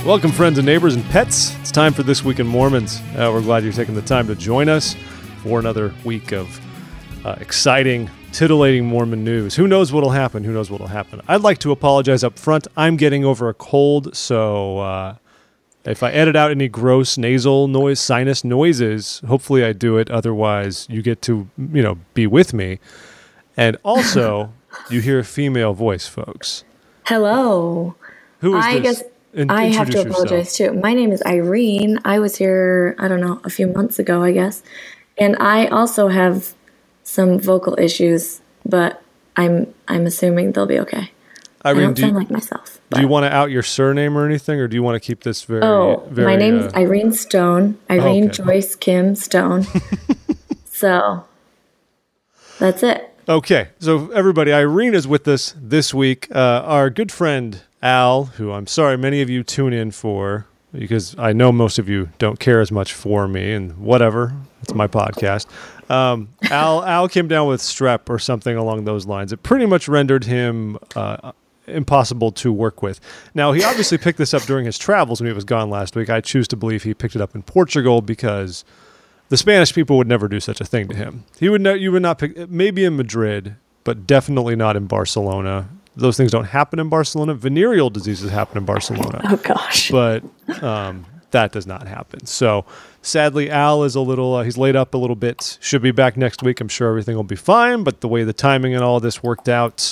Welcome, friends and neighbors and pets. It's time for This Week in Mormons. We're glad you're taking the time to join us for another week of exciting, titillating Mormon news. Who knows what'll happen? Who knows what'll happen? I'd like to apologize up front. I'm getting over a cold, so if I edit out any gross nasal noise, sinus noises, hopefully I do it. Otherwise, you get to, be with me. And also, you hear a female voice, folks. Hello. Who is I this? guess I have to apologize too. My name is Irene. I was here, a few months ago, I guess. And I also have some vocal issues, but I'm assuming they'll be okay. Irene, I don't sound like myself. Do you want to out your surname or anything, or do you want to keep this very... my name is Irene Stone. Irene Joyce Kim Stone. So, that's it. Okay, so everybody, Irene is with us this week. Our good friend Al, who I'm sorry many of you tune in for, because I know most of you don't care as much for me, and whatever, it's my podcast. Al came down with strep or something along those lines. It pretty much rendered him impossible to work with. Now, he obviously picked this up during his travels when he was gone last week. I choose to believe he picked it up in Portugal because the Spanish people would never do such a thing to him. You would not pick, maybe in Madrid, but definitely not in Barcelona. Those things don't happen in Barcelona. Venereal diseases happen in Barcelona. Oh, gosh. But that does not happen. So sadly, Al is he's laid up a little bit. Should be back next week. I'm sure everything will be fine. But the way the timing and all this worked out,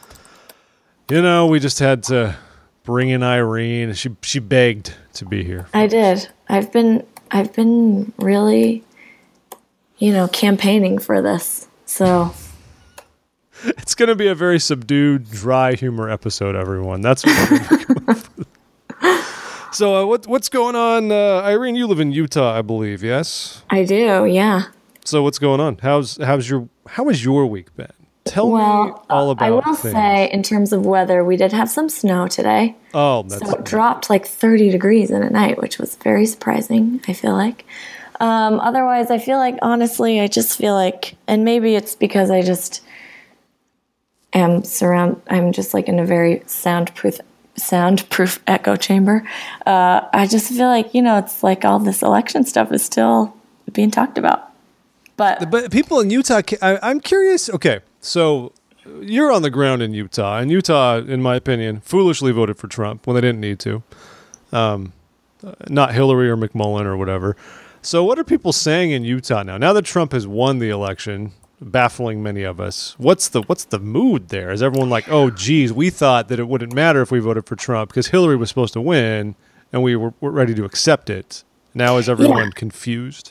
we just had to bring in Irene. She begged to be here. I did. I've been really, campaigning for this. So it's going to be a very subdued, dry humor episode, everyone. That's what we're going to with. So what's going on? Irene, you live in Utah, I believe, yes? I do, yeah. So what's going on? How has your week been? Tell me all about I will things. say, in terms of weather, we did have some snow today. Oh, that's so it dropped like 30 degrees in a night, which was very surprising, I feel like. Otherwise, I feel like, honestly, I just feel like, and maybe it's because I just I'm just like in a very soundproof echo chamber. I just feel like, it's like all this election stuff is still being talked about. But people in Utah, I'm curious. Okay, so you're on the ground in Utah, and Utah, in my opinion, foolishly voted for Trump when they didn't need to. Not Hillary or McMullen or whatever. So what are people saying in Utah now? Now that Trump has won the election, baffling many of us, what's the mood there? Is everyone like, oh, geez, we thought that it wouldn't matter if we voted for Trump because Hillary was supposed to win, and we were ready to accept it. Now is everyone confused?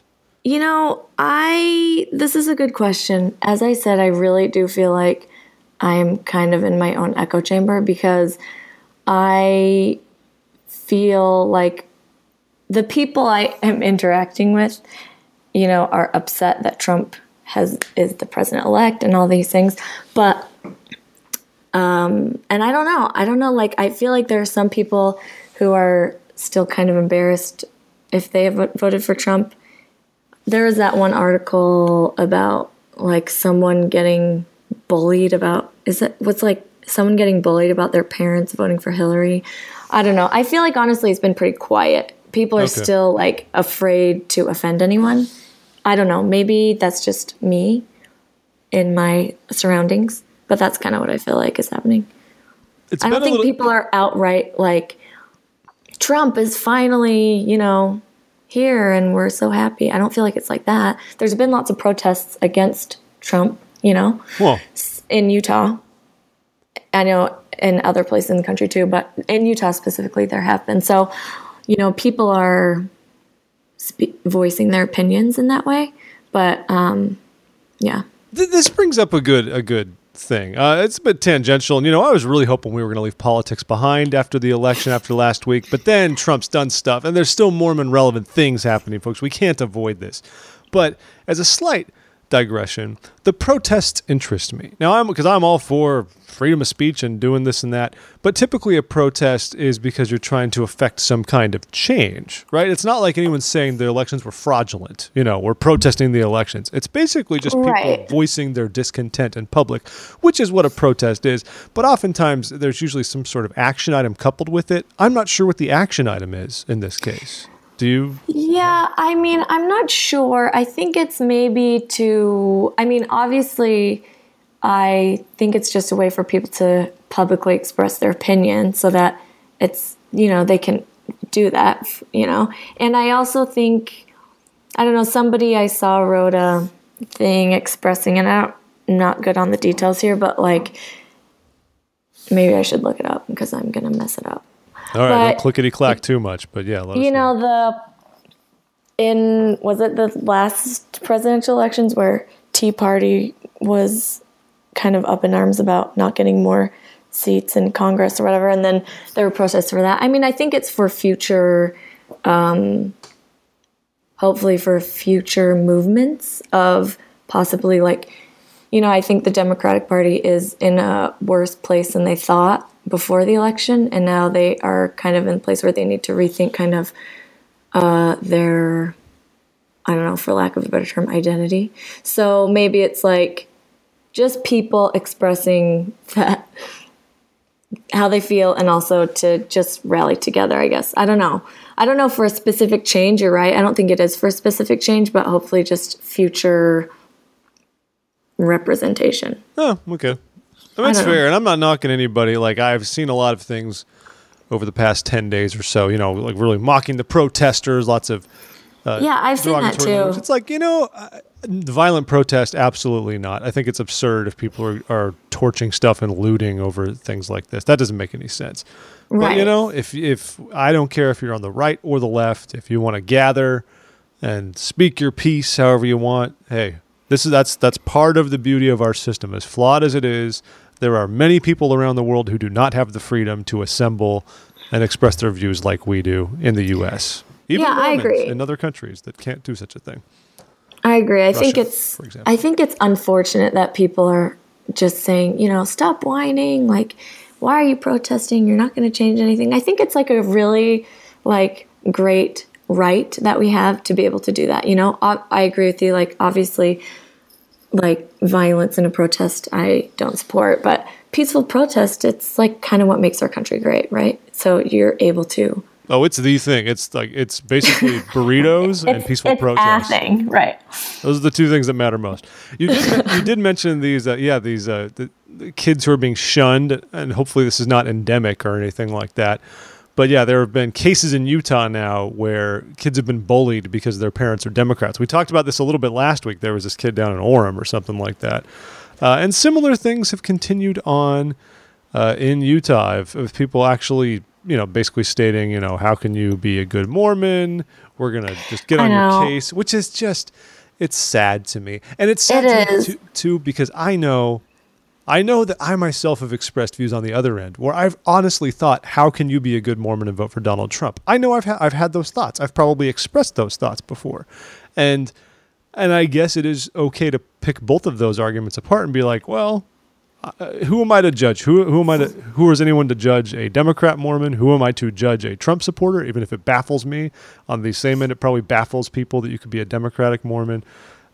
This is a good question. As I said, I really do feel like I'm kind of in my own echo chamber because I feel like the people I am interacting with, are upset that Trump is the president-elect and all these things. But, and I don't know. Like, I feel like there are some people who are still kind of embarrassed if they have voted for Trump. There was that one article about like someone getting bullied about, someone getting bullied about their parents voting for Hillary? I don't know. I feel like honestly it's been pretty quiet. People are still like afraid to offend anyone. I don't know. Maybe that's just me in my surroundings, but that's kind of what I feel like is happening. I don't think people are outright like, Trump is finally, here and we're so happy. I don't feel like it's like that. There's been lots of protests against Trump, in Utah. I know in other places in the country too, but in Utah specifically there have been. So, people are voicing their opinions in that way. But, yeah. This brings up a good thing. It's a bit tangential. And, I was really hoping we were going to leave politics behind after the election, after last week. But then Trump's done stuff, and there's still Mormon relevant things happening, folks. We can't avoid this. But as a slight digression. The protests interest me. Now, because I'm all for freedom of speech and doing this and that, but typically a protest is because you're trying to affect some kind of change, right? It's not like anyone's saying the elections were fraudulent. We're protesting the elections. It's basically just people voicing their discontent in public, which is what a protest is. But oftentimes there's usually some sort of action item coupled with it. I'm not sure what the action item is in this case. Do you? Yeah, I mean, I'm not sure. I think it's maybe obviously, I think it's just a way for people to publicly express their opinion so that it's, they can do that, And I also think, I don't know, somebody I saw wrote a thing expressing, and I'm not good on the details here, but like, maybe I should look it up because I'm going to mess it up. All right, don't clickety-clack too much, but yeah, let us know. Was it the last presidential elections where Tea Party was kind of up in arms about not getting more seats in Congress or whatever, and then there were protests for that. I mean, I think it's for future, hopefully for future movements of possibly I think the Democratic Party is in a worse place than they thought before the election, and now they are kind of in a place where they need to rethink kind of their, I don't know, for lack of a better term, identity. So maybe it's like just people expressing that, how they feel, and also to just rally together, I guess. I don't know for a specific change. You're right. I don't think it is for a specific change, but hopefully just future representation. Oh, okay. That's fair, and I'm not knocking anybody. Like, I've seen a lot of things over the past 10 days or so, like really mocking the protesters, lots of I've seen that too. Language. It's like, violent protest, absolutely not. I think it's absurd if people are torching stuff and looting over things like this. That doesn't make any sense. Right. But, if I don't care if you're on the right or the left, if you want to gather and speak your piece however you want, hey, that's part of the beauty of our system. As flawed as it is, there are many people around the world who do not have the freedom to assemble and express their views like we do in the U.S. Even I agree. In other countries that can't do such a thing. I agree. Russia, for example. I think it's unfortunate that people are just saying, stop whining. Like, why are you protesting? You're not going to change anything. I think it's like a really great right that we have to be able to do that. I agree with you. Like, obviously, violence in a protest, I don't support, but peaceful protest, it's kind of what makes our country great, right? So you're able to. Oh, it's the thing. It's basically burritos and peaceful protest. It's a thing, right? Those are the two things that matter most. You did mention these, the kids who are being shunned, and hopefully this is not endemic or anything like that. But yeah, there have been cases in Utah now where kids have been bullied because their parents are Democrats. We talked about this a little bit last week. There was this kid down in Orem or something like that. And similar things have continued on in Utah of people actually, basically stating, how can you be a good Mormon? We're going to just get on your case, which is just, it's sad to me. And it's sad to me too, because I know that I myself have expressed views on the other end where I've honestly thought, how can you be a good Mormon and vote for Donald Trump? I know I've had those thoughts. I've probably expressed those thoughts before. And I guess it is okay to pick both of those arguments apart and be like, well, who am I to judge? Who is anyone to judge a Democrat Mormon? Who am I to judge a Trump supporter? Even if it baffles me, on the same end, it probably baffles people that you could be a Democratic Mormon.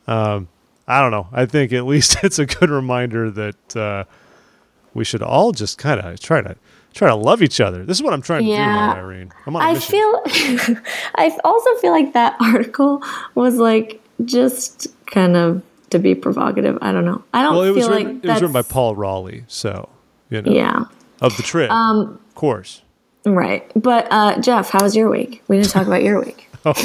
I don't know. I think at least it's a good reminder that we should all just kind of try to love each other. This is what I'm trying to do now, Irene. I'm on a mission. I also feel like that article was just kind of to be provocative. I don't know. I don't feel like it was written by Paul Raleigh, so yeah, of the Trib, of course. Right, but Jeff, how was your week? We didn't talk about your week.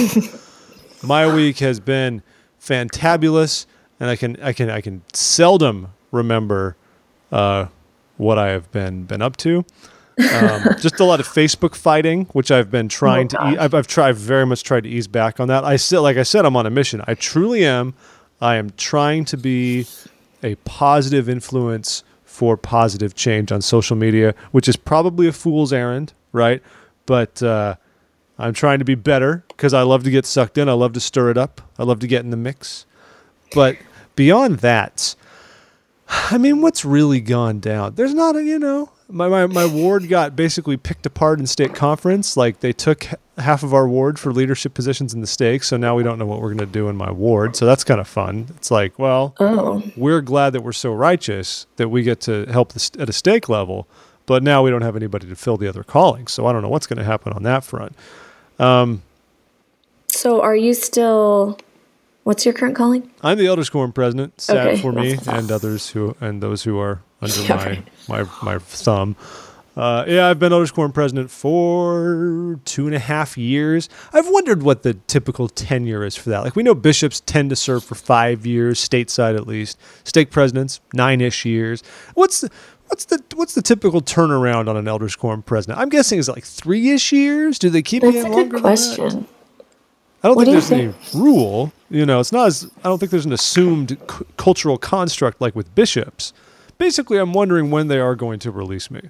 My week has been fantabulous, and I can seldom remember what I have been up to. Just a lot of Facebook fighting, which I've been trying to. I've very much tried to ease back on that. Like I said, I'm on a mission. I truly am. I am trying to be a positive influence for positive change on social media, which is probably a fool's errand, right? But I'm trying to be better because I love to get sucked in. I love to stir it up. I love to get in the mix. But beyond that, I mean, what's really gone down? There's not my ward got basically picked apart in state conference. Like they took half of our ward for leadership positions in the stakes. So now we don't know what we're going to do in my ward. So that's kind of fun. It's like, well, we're glad that we're so righteous that we get to help at a stake level, but now we don't have anybody to fill the other callings. So I don't know what's going to happen on that front. So are you still, what's your current calling? I'm the Elders Quorum president, sad for me and those who are under my thumb. I've been Elders Quorum president for 2.5 years. I've wondered what the typical tenure is for that. Like we know bishops tend to serve for 5 years, stateside at least. Stake presidents, 9-ish years. What's the typical turnaround on an Elders Quorum president? I'm guessing it's like 3-ish years. Do they keep it longer? That's a good question. I don't think there's any rule. It's not as I don't think there's an assumed cultural construct like with bishops. Basically, I'm wondering when they are going to release me.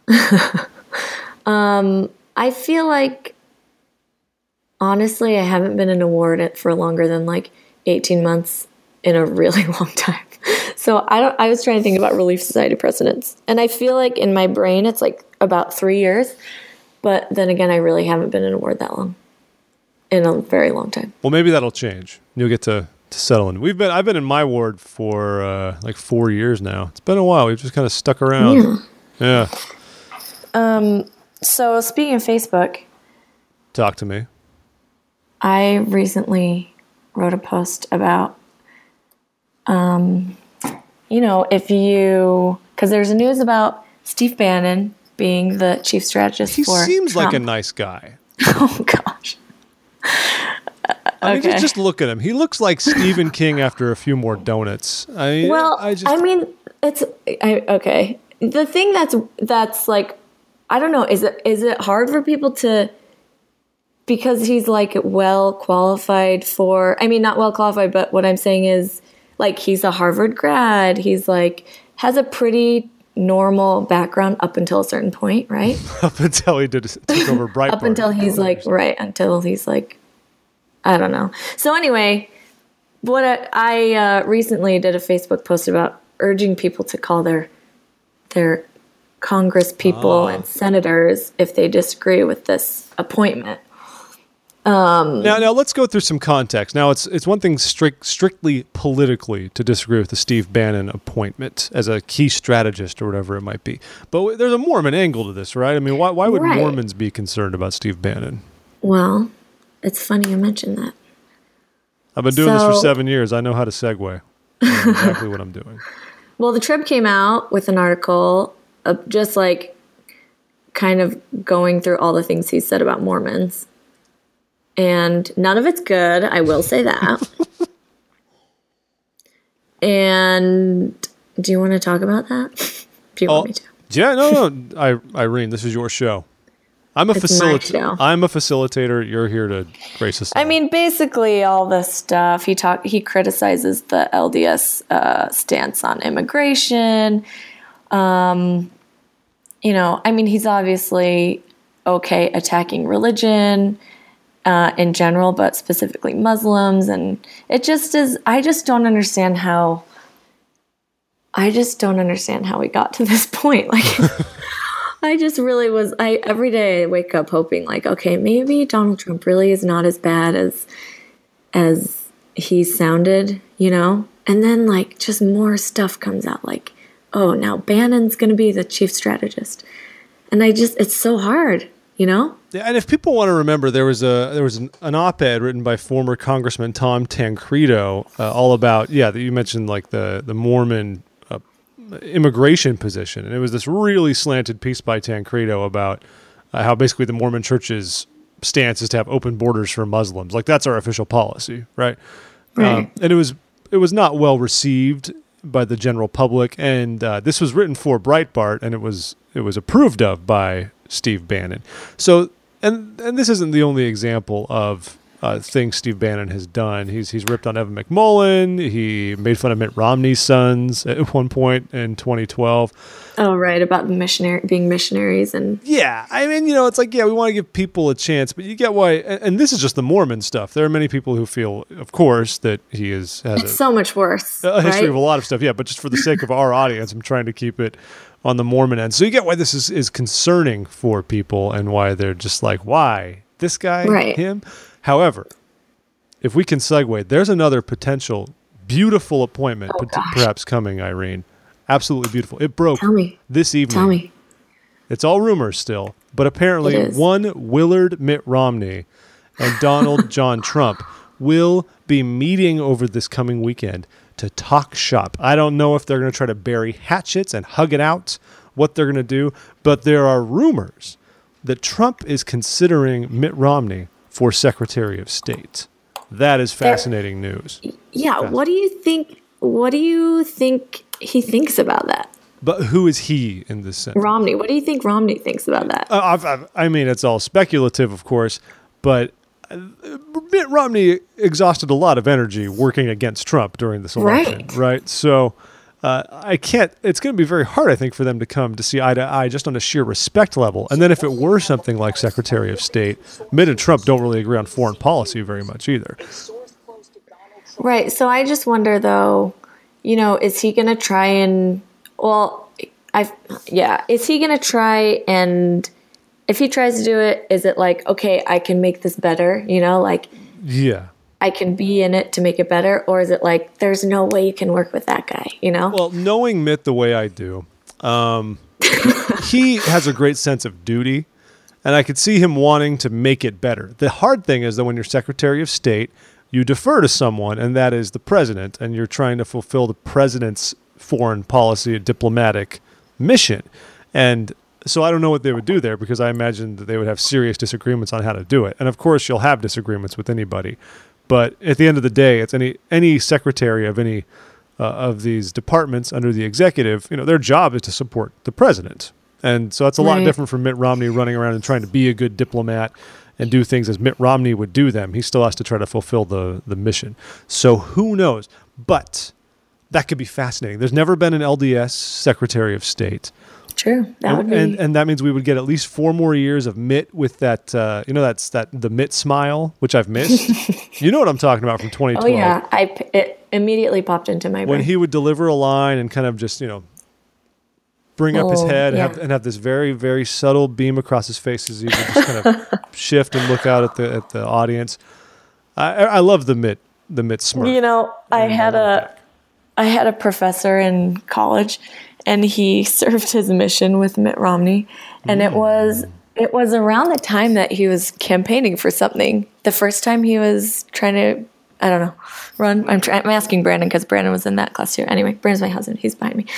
I feel like, honestly, I haven't been in a ward for longer than like 18 months in a really long time. So I was trying to think about Relief Society presidents, and I feel like in my brain it's like about 3 years. But then again, I really haven't been in a ward that long, in a very long time. Well, maybe that'll change. You'll get to settle in. I've been in my ward for like 4 years now. It's been a while. We've just kind of stuck around. Yeah. So speaking of Facebook, talk to me. I recently wrote a post about, because there's news about Steve Bannon being the chief strategist for Trump. He seems like a nice guy. Oh gosh. I mean, just look at him. He looks like Stephen King after a few more donuts. Okay. The thing that's like, I don't know. Is it hard for people to, because he's like well qualified for, I mean, not well qualified, but what I'm saying is like, he's a Harvard grad. He's like, has a pretty normal background up until a certain point, right? Up until he took over Breitbart. Up until he's like, I don't know. So anyway, what I recently did a Facebook post about urging people to call their Congress people and senators if they disagree with this appointment. Now let's go through some context. Now it's one thing strictly politically to disagree with the Steve Bannon appointment as a key strategist or whatever it might be. But there's a Mormon angle to this, right? I mean, why would Mormons be concerned about Steve Bannon? Well, it's funny you mentioned that. I've been doing this for 7 years. I know how to segue. I know exactly what I'm doing. Well, the Trib came out with an article just like kind of going through all the things he said about Mormons. And none of it's good. I will say that. And do you want to talk about that? Do you want me to? Yeah, no. Irene, this is your show. I'm a facilitator. I'm a facilitator. You're here to grace us. I mean, basically, all this stuff. He criticizes the LDS stance on immigration. I mean, he's obviously okay attacking religion in general, but specifically Muslims, and it just is. I just don't understand how we got to this point. Like. I just really was, every day I wake up hoping like, okay, maybe Donald Trump really is not as bad as he sounded, and then like just more stuff comes out like, oh, now Bannon's going to be the chief strategist. And it's so hard, Yeah, and if people want to remember, there was an op-ed written by former Congressman Tom Tancredo all about, that you mentioned like the Mormon immigration position, and it was this really slanted piece by Tancredo about how basically the Mormon Church's stance is to have open borders for Muslims. Like that's our official policy, right? And it was not well received by the general public, and this was written for Breitbart, and it was approved of by Steve Bannon. So, and this isn't the only example of things Steve Bannon has done. He's ripped on Evan McMullin. He made fun of Mitt Romney's sons at one point in 2012. Oh, right, about the being missionaries and yeah. I mean, it's like, yeah, we want to give people a chance, but you get why. And this is just the Mormon stuff. There are many people who feel, of course, that he has so much worse. A history right? of a lot of stuff. Yeah, but just for the sake of our audience, I'm trying to keep it on the Mormon end. So you get why this is concerning for people and why they're just like, why this guy, right. him. However, if we can segue, there's another potential beautiful appointment perhaps coming, Irene. Absolutely beautiful. It broke this evening. Tell me. It's all rumors still, but apparently one Willard Mitt Romney and Donald John Trump will be meeting over this coming weekend to talk shop. I don't know if they're going to try to bury hatchets and hug it out, what they're going to do, but there are rumors that Trump is considering Mitt Romney for Secretary of State. That is fascinating news. Yeah, what do you think? What do you think he thinks about that? But who is he in this sense? Romney. What do you think Romney thinks about that? I mean, it's all speculative, of course, but Mitt Romney exhausted a lot of energy working against Trump during this election, right? So it's going to be very hard, I think, for them to come to see eye to eye just on a sheer respect level. And then if it were something like Secretary of State, Mitt and Trump don't really agree on foreign policy very much either. Right. So I just wonder, though, is he going to try and, is he going to try and, if he tries to do it, is it like, okay, I can make this better, Yeah. I can be in it to make it better? Or is it like, there's no way you can work with that guy, Well, knowing Mitt the way I do, he has a great sense of duty, and I could see him wanting to make it better. The hard thing is that when you're Secretary of State, you defer to someone, and that is the president, and you're trying to fulfill the president's foreign policy and diplomatic mission. And so I don't know what they would do there, because I imagine that they would have serious disagreements on how to do it. And of course, you'll have disagreements with anybody. But at the end of the day, it's any secretary of any of these departments under the executive, their job is to support the president. And so that's a lot different from Mitt Romney running around and trying to be a good diplomat and do things as Mitt Romney would do them. He still has to try to fulfill the mission. So who knows? But that could be fascinating. There's never been an LDS Secretary of State. True. That would be. And that means we would get at least 4 more years of Mitt with that, that's the Mitt smile, which I've missed. You know what I'm talking about from 2012. Oh, yeah. It immediately popped into my brain. When he would deliver a line and kind of just, bring up his head and have this very, very subtle beam across his face as he would just kind of shift and look out at the audience. I love the Mitt smirk. I had a professor in college, and he served his mission with Mitt Romney, and it was around the time that he was campaigning for something. The first time he was trying to, I don't know, run. I'm asking Brandon because Brandon was in that class too. Anyway, Brandon's my husband. He's behind me,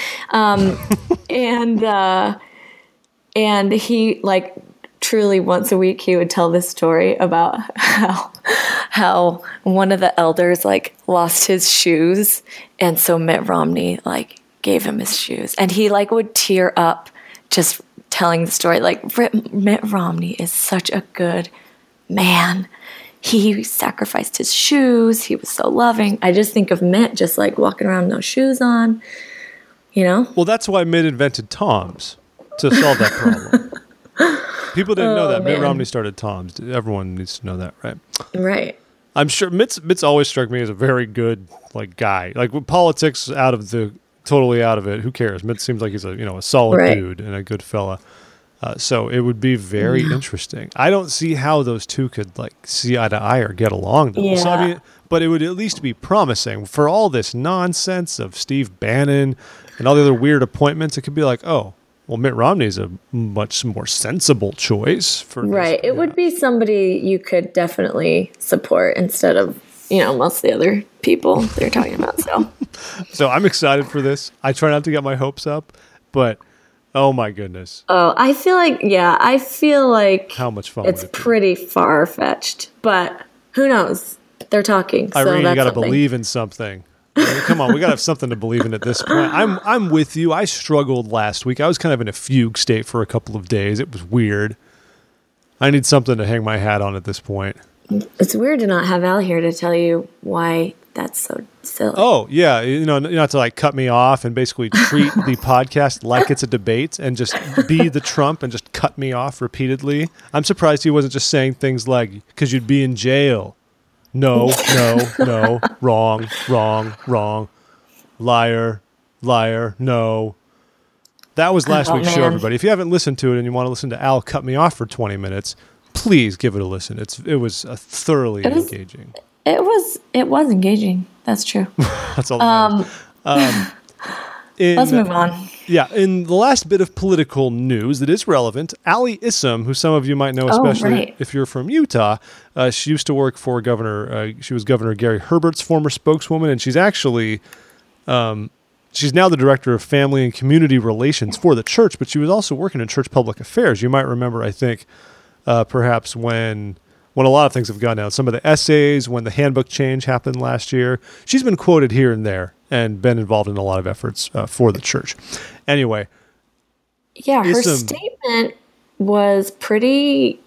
and he truly once a week he would tell this story about how one of the elders lost his shoes, and so Mitt Romney gave him his shoes, and he would tear up just telling the story. Mitt Romney is such a good man. He sacrificed his shoes. He was so loving. I just think of Mitt just walking around with no shoes on, Well, that's why Mitt invented Toms, to solve that problem. People didn't know that. Man. Mitt Romney started Toms. Everyone needs to know that, right? Right. I'm sure Mitt's always struck me as a very good guy. With politics totally out of it, who cares? Mitt seems like he's a solid dude and a good fella. So it would be very interesting. I don't see how those two could see eye to eye or get along though. Yeah. So, but it would at least be promising for all this nonsense of Steve Bannon and all the other weird appointments. It could be Mitt Romney's a much more sensible choice for this. Right. It would be somebody you could definitely support instead of, most of the other people they're talking about. So I'm excited for this. I try not to get my hopes up, but oh my goodness. Oh, I feel like how much fun it's pretty far-fetched, but who knows? They're talking. Irene, so you got to believe in something. Come on, we got to have something to believe in at this point. I'm with you. I struggled last week. I was kind of in a fugue state for a couple of days. It was weird. I need something to hang my hat on at this point. It's weird to not have Al here to tell you why that's so silly. Oh, yeah. Not to like cut me off and basically treat the podcast like it's a debate and just be the Trump and just cut me off repeatedly. I'm surprised he wasn't just saying things like, because you'd be in jail. No, wrong, liar, no. That was last week's show, everybody. If you haven't listened to it and you want to listen to Al cut me off for 20 minutes, please give it a listen. It was thoroughly engaging. It was engaging. That's true. That's all that matters. Let's move on. Yeah, in the last bit of political news that is relevant, Ali Issam, who some of you might know, especially if you're from Utah, she used to work for she was Governor Gary Herbert's former spokeswoman, and she's actually, she's now the director of family and community relations for the church, but she was also working in church public affairs. You might remember, I think, perhaps when a lot of things have gone down, some of the essays, when the handbook change happened last year, she's been quoted here and there and been involved in a lot of efforts for the church. Anyway. Yeah, her statement was pretty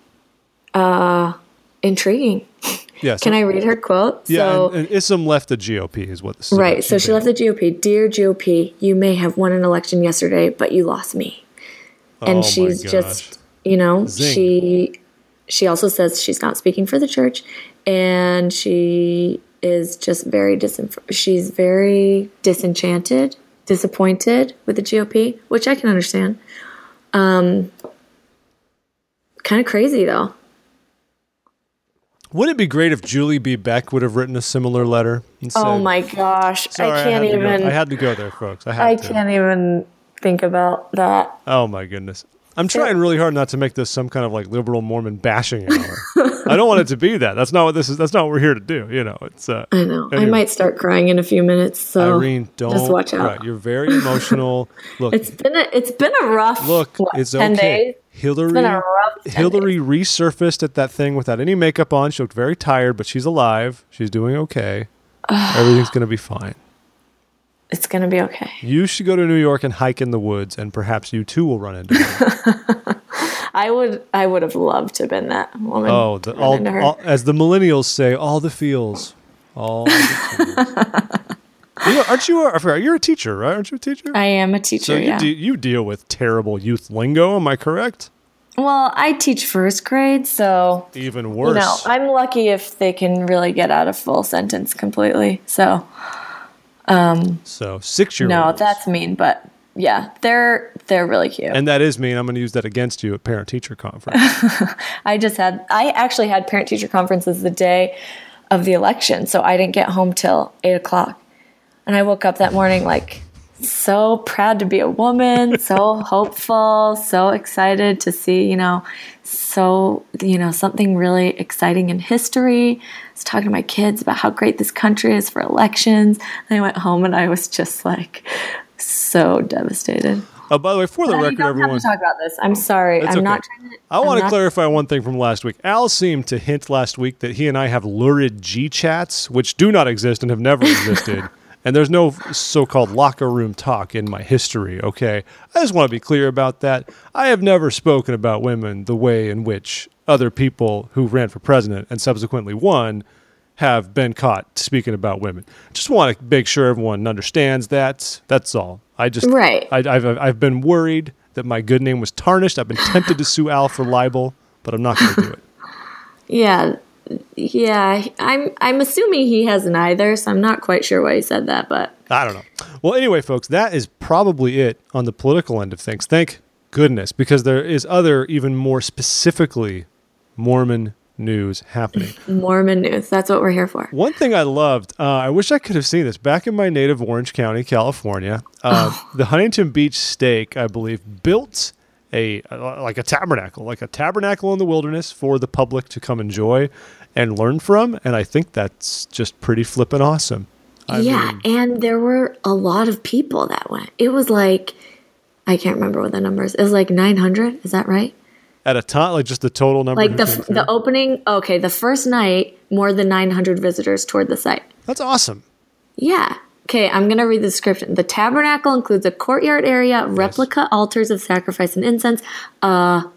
intriguing. Yeah, Can I read her quote? Yeah, and Issam left the GOP is what this is. Right, so she left the GOP. Dear GOP, you may have won an election yesterday, but you lost me. And she's just, Zing. She also says she's not speaking for the church, and she is just she's very disenchanted, disappointed with the GOP, which I can understand. Kind of crazy, though. Wouldn't it be great if Julie B. Beck would have written a similar letter? And said, my gosh. Sorry, I can't even. I had to go there, folks. I can't even think about that. Oh, my goodness. I'm trying really hard not to make this some kind of like liberal Mormon bashing hour. I don't want it to be that. That's not what this is. That's not what we're here to do. It's. I know. Anyway. I might start crying in a few minutes. So Irene, don't just watch out. Cry. You're very emotional. Look, it's been a rough. Look, it's 10 okay. days. Hillary resurfaced at that thing without any makeup on. She looked very tired, but she's alive. She's doing okay. Everything's going to be fine. It's going to be okay. You should go to New York and hike in the woods, and perhaps you too will run into her. I would have loved to have been that woman. Oh, as the millennials say, all the feels. All the feels. Aren't you? I forgot. You're a teacher, right? Aren't you a teacher? I am a teacher. So you deal with terrible youth lingo. Am I correct? Well, I teach first grade, so even worse. I'm lucky if they can really get out a full sentence completely. So 6-year-olds. No, that's mean, but yeah, they're really cute. And that is mean. I'm going to use that against you at parent-teacher conference. I actually had parent-teacher conferences the day of the election, so I didn't get home till 8:00. And I woke up that morning like so proud to be a woman, so hopeful, so excited to see, something really exciting in history. I was talking to my kids about how great this country is for elections. And I went home and I was just like so devastated. Oh, by the way, for the record, you don't everyone. Have to talk about this. I'm sorry. I'm not trying to. I want to clarify one thing from last week. Al seemed to hint last week that he and I have lurid G-chats, which do not exist and have never existed. And there's no so-called locker room talk in my history, okay? I just want to be clear about that. I have never spoken about women the way in which other people who ran for president and subsequently won have been caught speaking about women. Just want to make sure everyone understands that. That's all. Right. I've been worried that my good name was tarnished. I've been tempted to sue Al for libel, but I'm not going to do it. Yeah, I'm assuming he hasn't either, so I'm not quite sure why he said that, but I don't know. Well, anyway, folks, that is probably it on the political end of things. Thank goodness, because there is other, even more specifically, Mormon news happening. Mormon news. That's what we're here for. One thing I loved, I wish I could have seen this. Back in my native Orange County, California, the Huntington Beach Stake, I believe, built a tabernacle in the wilderness for the public to come enjoy and learn from, and I think that's just pretty flippin' awesome. I mean, and there were a lot of people that went. It was like, I can't remember what the number is. It was like 900, is that right? At a time, like just the total number? Like the opening, the first night, more than 900 visitors toured the site. That's awesome. Yeah. Okay, I'm going to read the description. The tabernacle includes a courtyard area, replica altars of sacrifice and incense,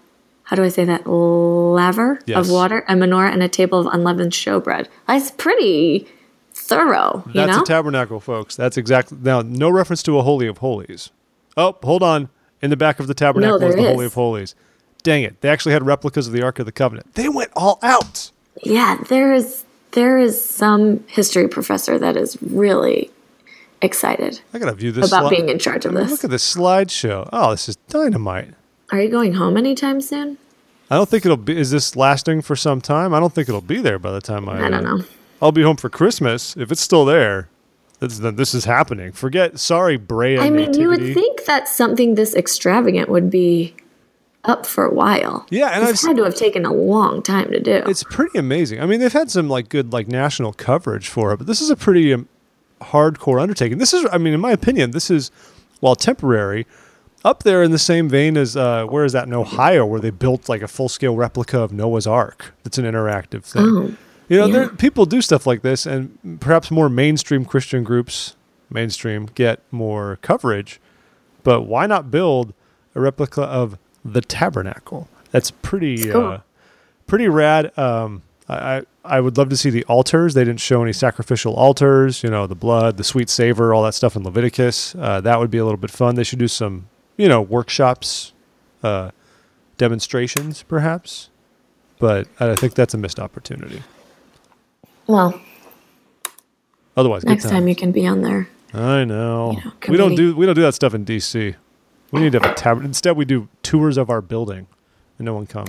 how do I say that? Laver Yes. of water, a menorah, and a table of unleavened showbread. That's pretty thorough, you That's know? a tabernacle, folks. That's exactly. Now, no reference to a Holy of Holies. Oh, hold on. In the back of the tabernacle No, is the there Holy is. of Holies. Dang it. They actually had replicas of the Ark of the Covenant. They went all out. Yeah, there is some history professor that is really excited I got to view this about being in charge of Look this. at this slideshow. Oh, this is dynamite. Are you going home anytime soon? I don't think it'll be. Is this lasting for some time? I don't think it'll be there by the time I don't know. I'll be home for Christmas. If it's still there, then this is happening. Sorry, Brea. I mean, you would nativity. think that something this extravagant would be up for a while. Yeah, and This had to have taken a long time to do. It's pretty amazing. I mean, they've had some good national coverage for it, but this is a pretty hardcore undertaking. This is, I mean, in my opinion, this is, while temporary, up there in the same vein as where is that in Ohio, where they built a full scale replica of Noah's Ark. That's an interactive thing. Oh, yeah. People do stuff like this, and perhaps more mainstream Christian groups, get more coverage. But why not build a replica of the tabernacle? That's pretty cool. pretty rad. I would love to see the altars. They didn't show any sacrificial altars. The blood, the sweet savor, all that stuff in Leviticus. That would be a little bit fun. They should do some workshops, demonstrations, perhaps. But I think that's a missed opportunity. Well, Otherwise, next good time times. you can be on there. I know. committee. We don't do that stuff in DC. We need to have a tavern. Instead, we do tours of our building, and no one comes.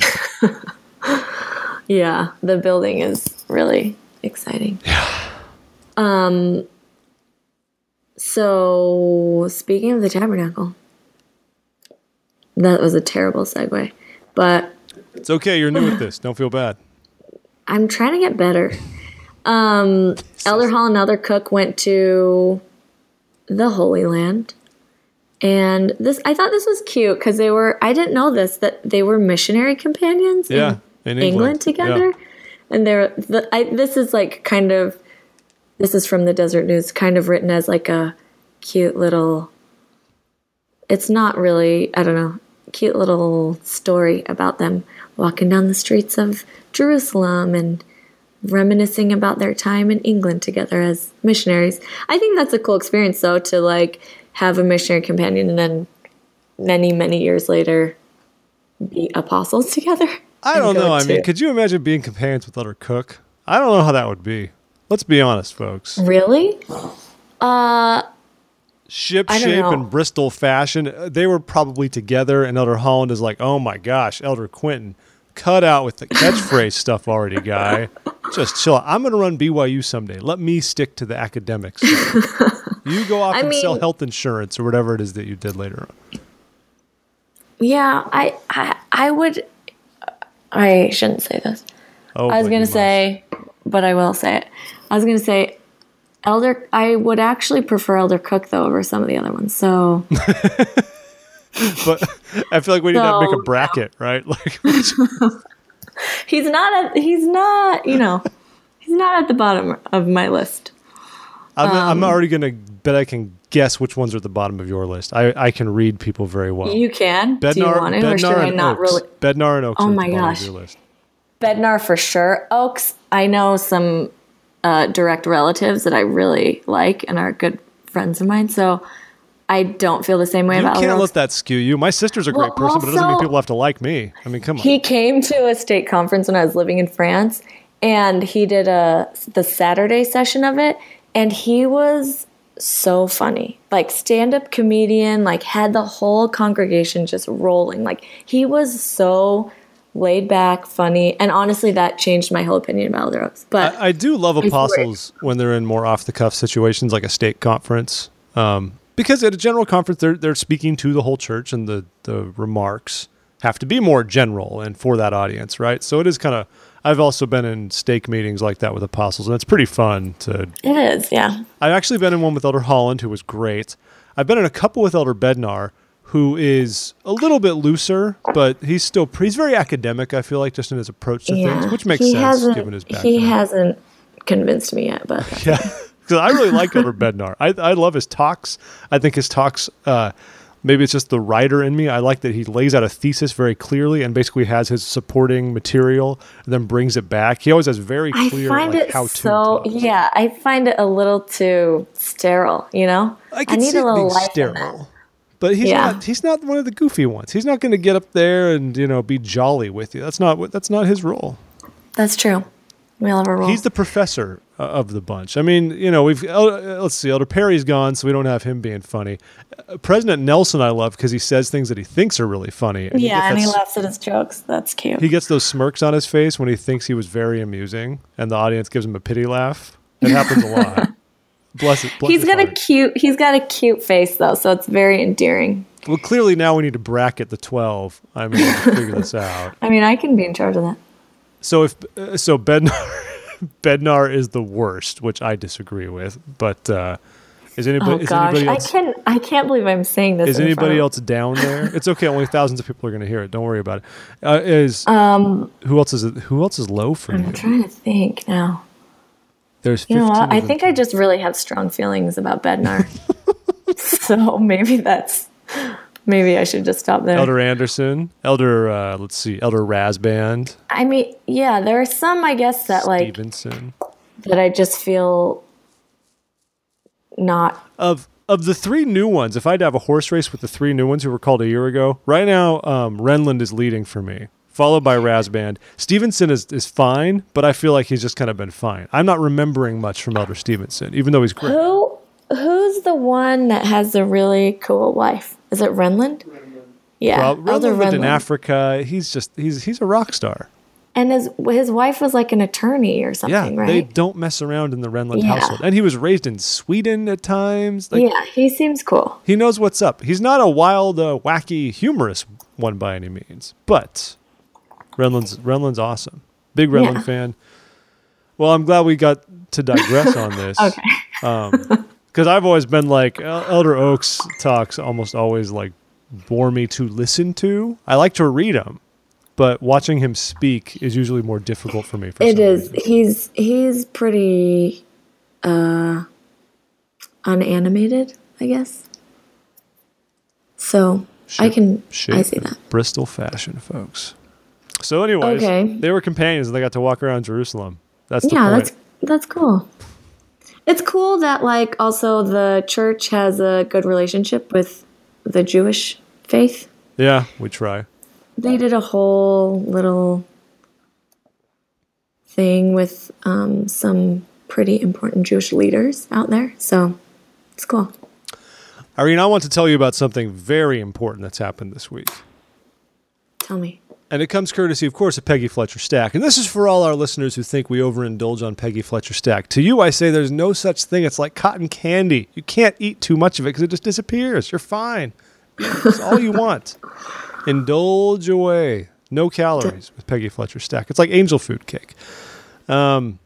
Yeah, the building is really exciting. Yeah. So, speaking of the tabernacle, that was a terrible segue, but It's okay. You're new at this. Don't feel bad. I'm trying to get better. Elder Hall and Elder Cook went to the Holy Land. And I thought this was cute because I didn't know that they were missionary companions Yeah, in England together. Yeah. And this is from the Desert News, kind of written as a cute little, it's not really, I don't know, cute little story about them walking down the streets of Jerusalem and reminiscing about their time in England together as missionaries. I think that's a cool experience, though, to have a missionary companion and then many, many years later be apostles together. I don't know. I mean, could you imagine being companions with Elder Cook? I don't know how that would be. Let's be honest, folks. Really? Ship I don't shape know. and Bristol fashion. They were probably together, and Elder Holland is like, oh my gosh, Elder Quentin, cut out with the catchphrase stuff already, guy. Just chill out. I'm going to run BYU someday. Let me stick to the academics. You go off and sell health insurance or whatever it is that you did later on. Yeah, I would. I shouldn't say this. Oh, I was but going you to say, but I will say it. I was going to say, I would actually prefer Elder Cook, though, over some of the other ones. So, But I feel like we need to make a bracket, right? he's not at the bottom of my list. I'm already going to bet I can guess which ones are at the bottom of your list. I can read people very well. You can. Do you want to, or should I not really? Bednar and Oaks Oh are at my the bottom gosh. of your list. Bednar for sure. Oaks, I know some direct relatives that I really like and are good friends of mine, so I don't feel the same way You about can't Elder let Oaks. that skew you. My sister's a great Well, person, but it doesn't mean also- people have to like me. I mean, come on. He came to a state conference when I was living in France, and he did the Saturday session of it, and he was so funny. Stand-up comedian, had the whole congregation just rolling. He was so laid back, funny, and honestly, that changed my whole opinion about Elder Oaks. But I do love apostles when they're in more off-the-cuff situations like a state conference. Because at a general conference, they're speaking to the whole church, and the remarks have to be more general and for that audience, right? So it is kind of. I've also been in stake meetings like that with apostles, and it's pretty fun to. it is, yeah. I've actually been in one with Elder Holland, who was great. I've been in a couple with Elder Bednar, who is a little bit looser, but he's very academic. I feel like just in his approach to things, which makes sense given his background. He hasn't convinced me yet, but Yeah, because I really like Elder Bednar. I love his talks. I think his talks Maybe it's just the writer in me. I like that he lays out a thesis very clearly and basically has his supporting material and then brings it back. He always has very clear how to. Yeah, I find it a little too sterile, you know? I need a little life sterile. In that. But he's not one of the goofy ones. He's not going to get up there and, be jolly with you. That's not his role. That's true. We all have a role. He's the professor of the bunch. I mean, let's see, Elder Perry's gone, so we don't have him being funny. President Nelson I love because he says things that he thinks are really funny. And he laughs at his jokes. That's cute. He gets those smirks on his face when he thinks he was very amusing, and the audience gives him a pity laugh. It happens a lot. Bless it. He's got a cute face though, so it's very endearing. Well, clearly now we need to bracket the 12. I mean, figure this out. I mean, I can be in charge of that. So Bednar is the worst, which I disagree with. But is anybody else? I can't believe I'm saying this. Is anybody else down there? It's okay. Only thousands of people are going to hear it. Don't worry about it. Who else is low for you? I'm trying to think now. There's you know what? I think I just really have strong feelings about Bednar. So maybe I should just stop there. Elder Anderson, Elder Razband. I mean, yeah, there are some, I guess, that Stevenson. That I just feel not. Of the three new ones, if I had to have a horse race with the three new ones who were called a year ago, right now, Renland is leading for me, followed by Razband. Stevenson is fine, but I feel like he's just kind of been fine. I'm not remembering much from Elder Stevenson, even though he's great. Who's the one that has the really cool wife? Is it Renland? Yeah, Renland lived in Africa. He's a rock star. And his wife was like an attorney or something, right? They don't mess around in the Renland household. And he was raised in Sweden at times. He seems cool. He knows what's up. He's not a wild, wacky, humorous one by any means, but Renland's awesome. Big Renland fan. Well, I'm glad we got to digress on this. Okay. Because I've always been like, Elder Oaks talks almost always like bore me to listen to. I like to read them, but watching him speak is usually more difficult for me. It is. He's pretty unanimated, I guess. So I see that. Bristol fashion, folks. So anyways, they were companions and they got to walk around Jerusalem. That's the point. That's cool. It's cool that also the church has a good relationship with the Jewish faith. Yeah, we try. They did a whole little thing with some pretty important Jewish leaders out there. So it's cool. Irene, I want to tell you about something very important that's happened this week. Tell me. And it comes courtesy, of course, of Peggy Fletcher Stack. And this is for all our listeners who think we overindulge on Peggy Fletcher Stack. To you, I say there's no such thing. It's like cotton candy. You can't eat too much of it because it just disappears. You're fine. It's all you want. Indulge away. No calories with Peggy Fletcher Stack. It's like angel food cake. Well,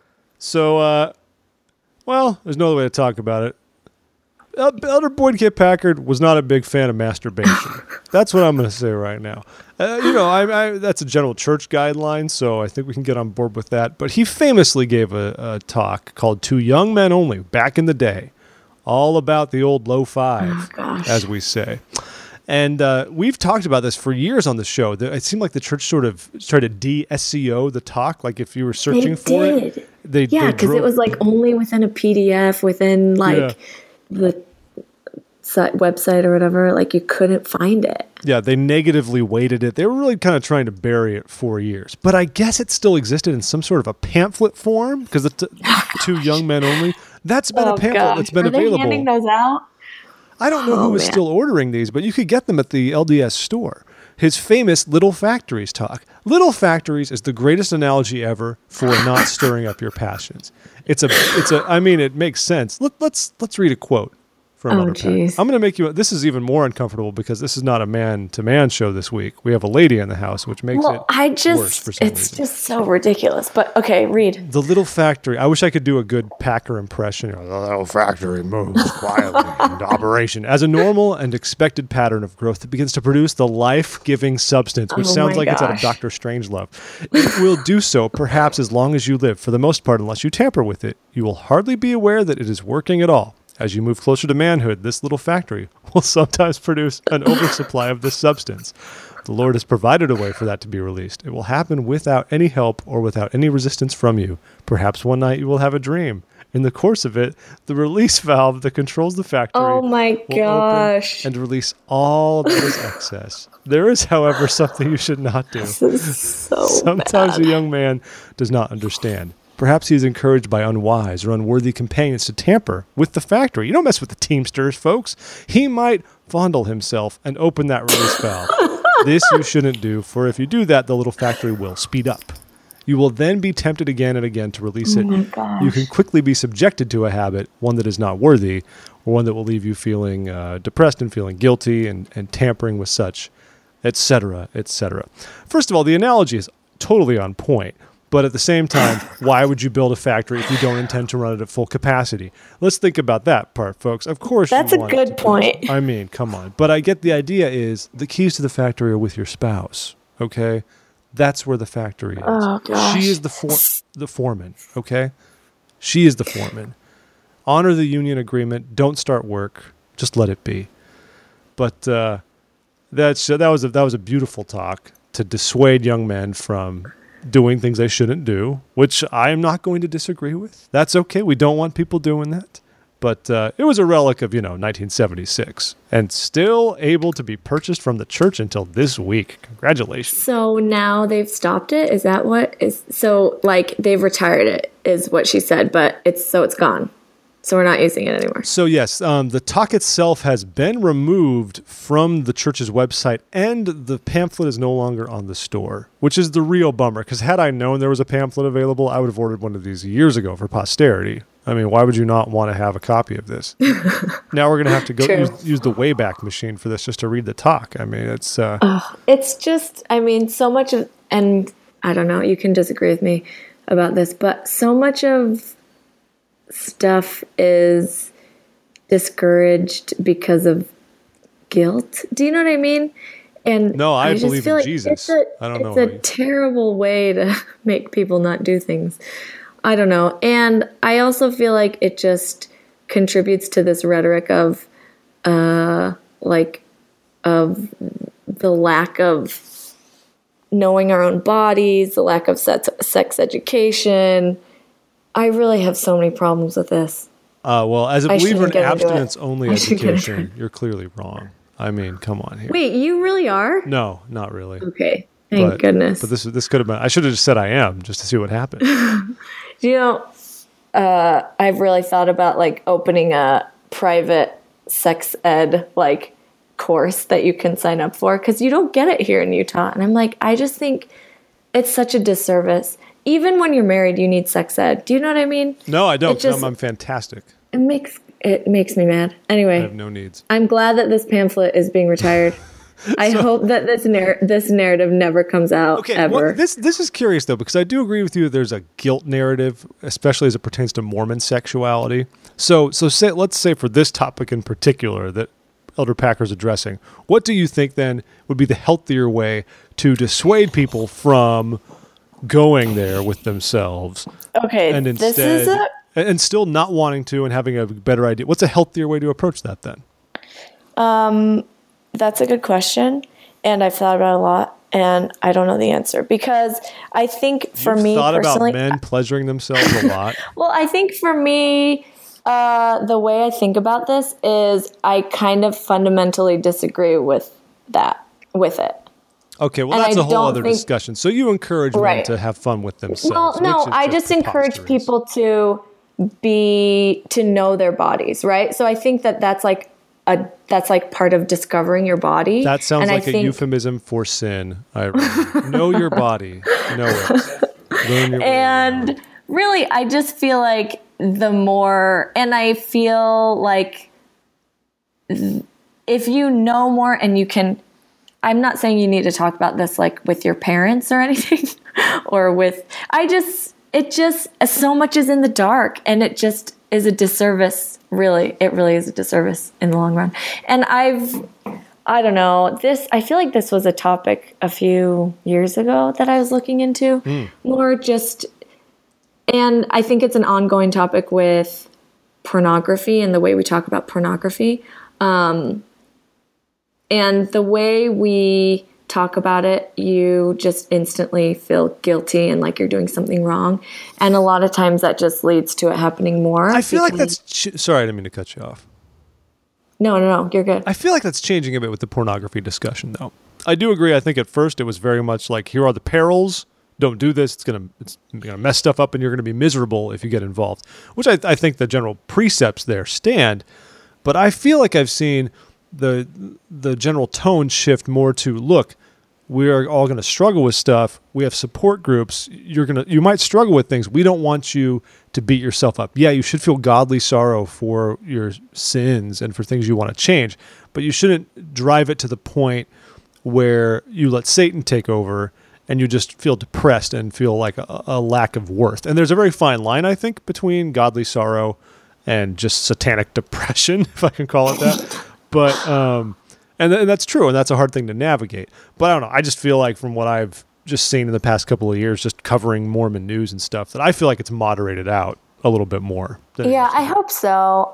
there's no other way to talk about it. Elder Boyd K. Packard was not a big fan of masturbation. That's what I'm going to say right now. That's a general church guideline, so I think we can get on board with that. But he famously gave a talk called To Young Men Only back in the day, all about the old low five, as we say. And we've talked about this for years on the show. It seemed like the church sort of tried to de-SEO the talk. Like if you were searching for it. Because it was like only within a PDF, within the website or whatever, you couldn't find it. Yeah, they negatively weighted it. They were really kind of trying to bury it for years. But I guess it still existed in some sort of a pamphlet form because To Young Men Only. That's been a pamphlet that's been available. Are they handing those out? I don't know who was still ordering these, but you could get them at the LDS store. His famous Little Factories talk. Little Factories is the greatest analogy ever for not stirring up your passions. It makes sense. Let's read a quote from Elder Pack. I'm going to make you. This is even more uncomfortable because this is not a man-to-man show this week. We have a lady in the house, which makes it worse for some reason. It's just so ridiculous. But okay, read. The Little Factory. I wish I could do a good Packer impression. The Little Factory moves quietly into operation as a normal and expected pattern of growth that begins to produce the life-giving substance, which sounds like it's out of Dr. Strangelove. It will do so, perhaps as long as you live. For the most part, unless you tamper with it, you will hardly be aware that it is working at all. As you move closer to manhood, this little factory will sometimes produce an oversupply of this substance. The Lord has provided a way for that to be released. It will happen without any help or without any resistance from you. Perhaps one night you will have a dream. In the course of it, the release valve that controls the factory Oh my will gosh. open and release all that is excess. There is, however, something you should not do. This is so Sometimes bad. a young man does not understand. Perhaps he is encouraged by unwise or unworthy companions to tamper with the factory. You don't mess with the Teamsters, folks. He might fondle himself and open that release valve. This you shouldn't do, for if you do that, the little factory will speed up. You will then be tempted again and again to release it. my gosh. You can quickly be subjected to a habit, one that is not worthy, or one that will leave you feeling depressed and feeling guilty and tampering with such, etc., etc. First of all, the analogy is totally on point. But at the same time, why would you build a factory if you don't intend to run it at full capacity? Let's think about that part, folks. Of course, That's you a want good to- point. I mean, come on. But I get the idea is the keys to the factory are with your spouse, okay? That's where the factory is. Oh, gosh. She is the foreman, okay? She is the foreman. Honor the union agreement. Don't start work. Just let it be. But that was a beautiful talk to dissuade young men from doing things they shouldn't do, which I am not going to disagree with. That's okay. We don't want people doing that. But it was a relic of, 1976 and still able to be purchased from the church until this week. Congratulations. So now they've stopped it? Is that what is so like they've retired it is what she said, but it's gone. So we're not using it anymore. So yes, the talk itself has been removed from the church's website and the pamphlet is no longer on the store, which is the real bummer because had I known there was a pamphlet available, I would have ordered one of these years ago for posterity. I mean, why would you not want to have a copy of this? Now we're going to have to go True. use the Wayback Machine for this just to read the talk. I mean, it's... It's just, I mean, so much of, and I don't know, you can disagree with me about this, but so much of stuff is discouraged because of guilt. Do you know what I mean? And No, I just believe feel in like Jesus. I don't know It's how a you- terrible way to make people not do things. I don't know. And I also feel like it just contributes to this rhetoric of the lack of knowing our own bodies, the lack of sex education. I really have so many problems with this. well, as a I believer in shouldn't get into it. abstinence-only I shouldn't get into education, you're clearly wrong. I mean, come on here. Wait, you really are? No, not really. Okay. Thank goodness. But this could have been... I should have just said I am just to see what happened. Do you know, I've really thought about like opening a private sex ed like course that you can sign up for because you don't get it here in Utah. And I'm like, I just think it's such a disservice. Even when you're married, you need sex ed. Do you know what I mean? No, I don't. It just- I'm fantastic. It makes me mad. I Anyway, have no needs. I'm glad that this pamphlet is being retired. I hope that this narrative never comes out Okay, ever. well, this is curious though because I do agree with you. That there's a guilt narrative, especially as it pertains to Mormon sexuality. So let's say for this topic in particular that Elder Packer's addressing, what do you think then would be the healthier way to dissuade people from going there with themselves Okay, and this is instead and still not wanting to and having a better idea? What's a healthier way to approach that then? That's a good question, and I've thought about it a lot, and I don't know the answer because I think for You've me thought personally, about men pleasuring themselves a lot. well, I think for me, the way I think about this is I kind of fundamentally disagree with it. Okay, well, And that's I a whole don't other think- discussion. So you encourage men Right. to have fun with themselves. Well, no, which is I just encourage preposterous. people to know their bodies, right? So I think that's like part of discovering your body. That sounds And I like a think- euphemism for sin. Know your body. Know it. Learn your way around. And really, I just feel like the more, and I feel like if you know more and you can, I'm not saying you need to talk about this like with your parents or anything, or with, it just, so much is in the dark and it just is a disservice. Really, it really is a disservice in the long run. And I don't know, I feel like this was a topic a few years ago that I was looking into more just, and I think it's an ongoing topic with pornography and the way we talk about pornography. And the way we talk about it, you just instantly feel guilty and like you're doing something wrong. And a lot of times that just leads to it happening more. I feel like that's... Sorry, I didn't mean to cut you off. No, you're good. I feel like that's changing a bit with the pornography discussion, though. I do agree. I think at first it was very much like, here are the perils. Don't do this. It's gonna mess stuff up, and you're gonna be miserable if you get involved. Which I think the general precepts there stand. But I feel like I've seen the general tone shift more to, look, we are all going to struggle with stuff. We have support groups. You might struggle with things. We don't want you to beat yourself up. Yeah, you should feel godly sorrow for your sins and for things you want to change, but you shouldn't drive it to the point where you let Satan take over and you just feel depressed and feel like a lack of worth. And there's a very fine line, I think, between godly sorrow and just satanic depression, if I can call it that. But and that's true, and that's a hard thing to navigate. But I don't know. I just feel like from what I've just seen in the past couple of years, just covering Mormon news and stuff, that I feel like it's moderated out a little bit more. Yeah, I hope so.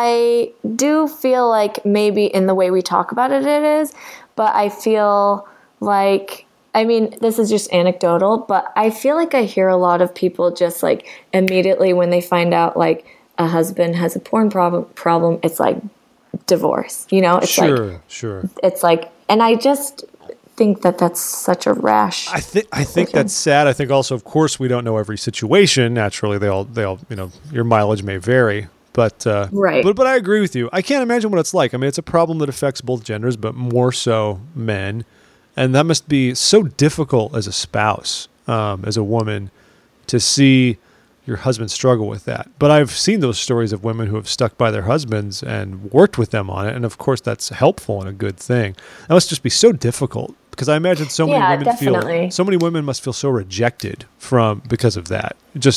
I do feel like maybe in the way we talk about it is, but I feel like, I mean, this is just anecdotal, but I feel like I hear a lot of people just like immediately when they find out like a husband has a porn problem, it's like divorce, it's sure. It's like, and I just think that that's such a rash. I think that's sad. I think also, of course, we don't know every situation. Naturally, they all, your mileage may vary, but right. But I agree with you. I can't imagine what it's like. I mean, it's a problem that affects both genders, but more so men, and that must be so difficult as a spouse, as a woman, to see your husband struggle with that. But I've seen those stories of women who have stuck by their husbands and worked with them on it. And of course, that's helpful and a good thing. That must just be so difficult, because I imagine so many women must feel so rejected because of that. Just,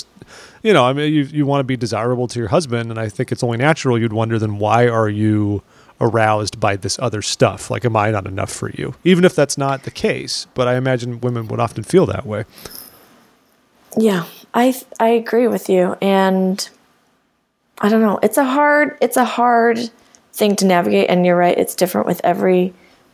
I mean, you want to be desirable to your husband. And I think it's only natural you'd wonder, then why are you aroused by this other stuff? Like, am I not enough for you? Even if that's not the case. But I imagine women would often feel that way. Yeah, I agree with you, and I don't know. It's a hard thing to navigate, and you're right. It's different with every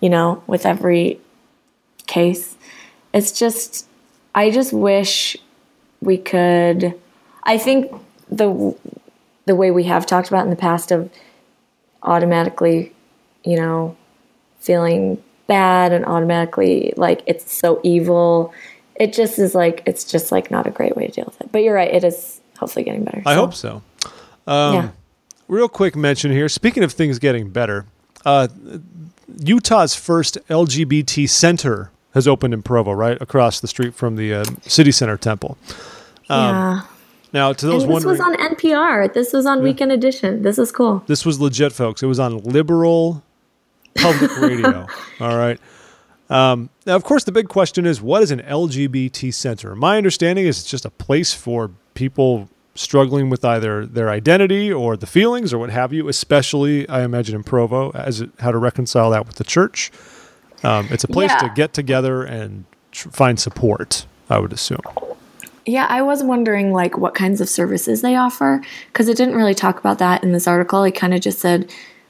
case. It's just, I just wish we could. I think the way we have talked about in the past of automatically, feeling bad and automatically like it's so evil. It just is like, it's just like not a great way to deal with it. But you're right. It is hopefully getting better. I hope so. Yeah. Real quick mention here. Speaking of things getting better, Utah's first LGBT center has opened in Provo, right across the street from the City Center Temple. Yeah. Now, to those wondering... This was on NPR. This was on Weekend Edition. This is cool. This was legit, folks. It was on liberal public radio. All right. Now, of course, the big question is, what is an LGBT center? My understanding is it's just a place for people struggling with either their identity or the feelings or what have you, especially, I imagine, in Provo, how to reconcile that with the church. It's a place to get together and find support, I would assume. Yeah, I was wondering, like, what kinds of services they offer, because it didn't really talk about that in this article. It kind of just said...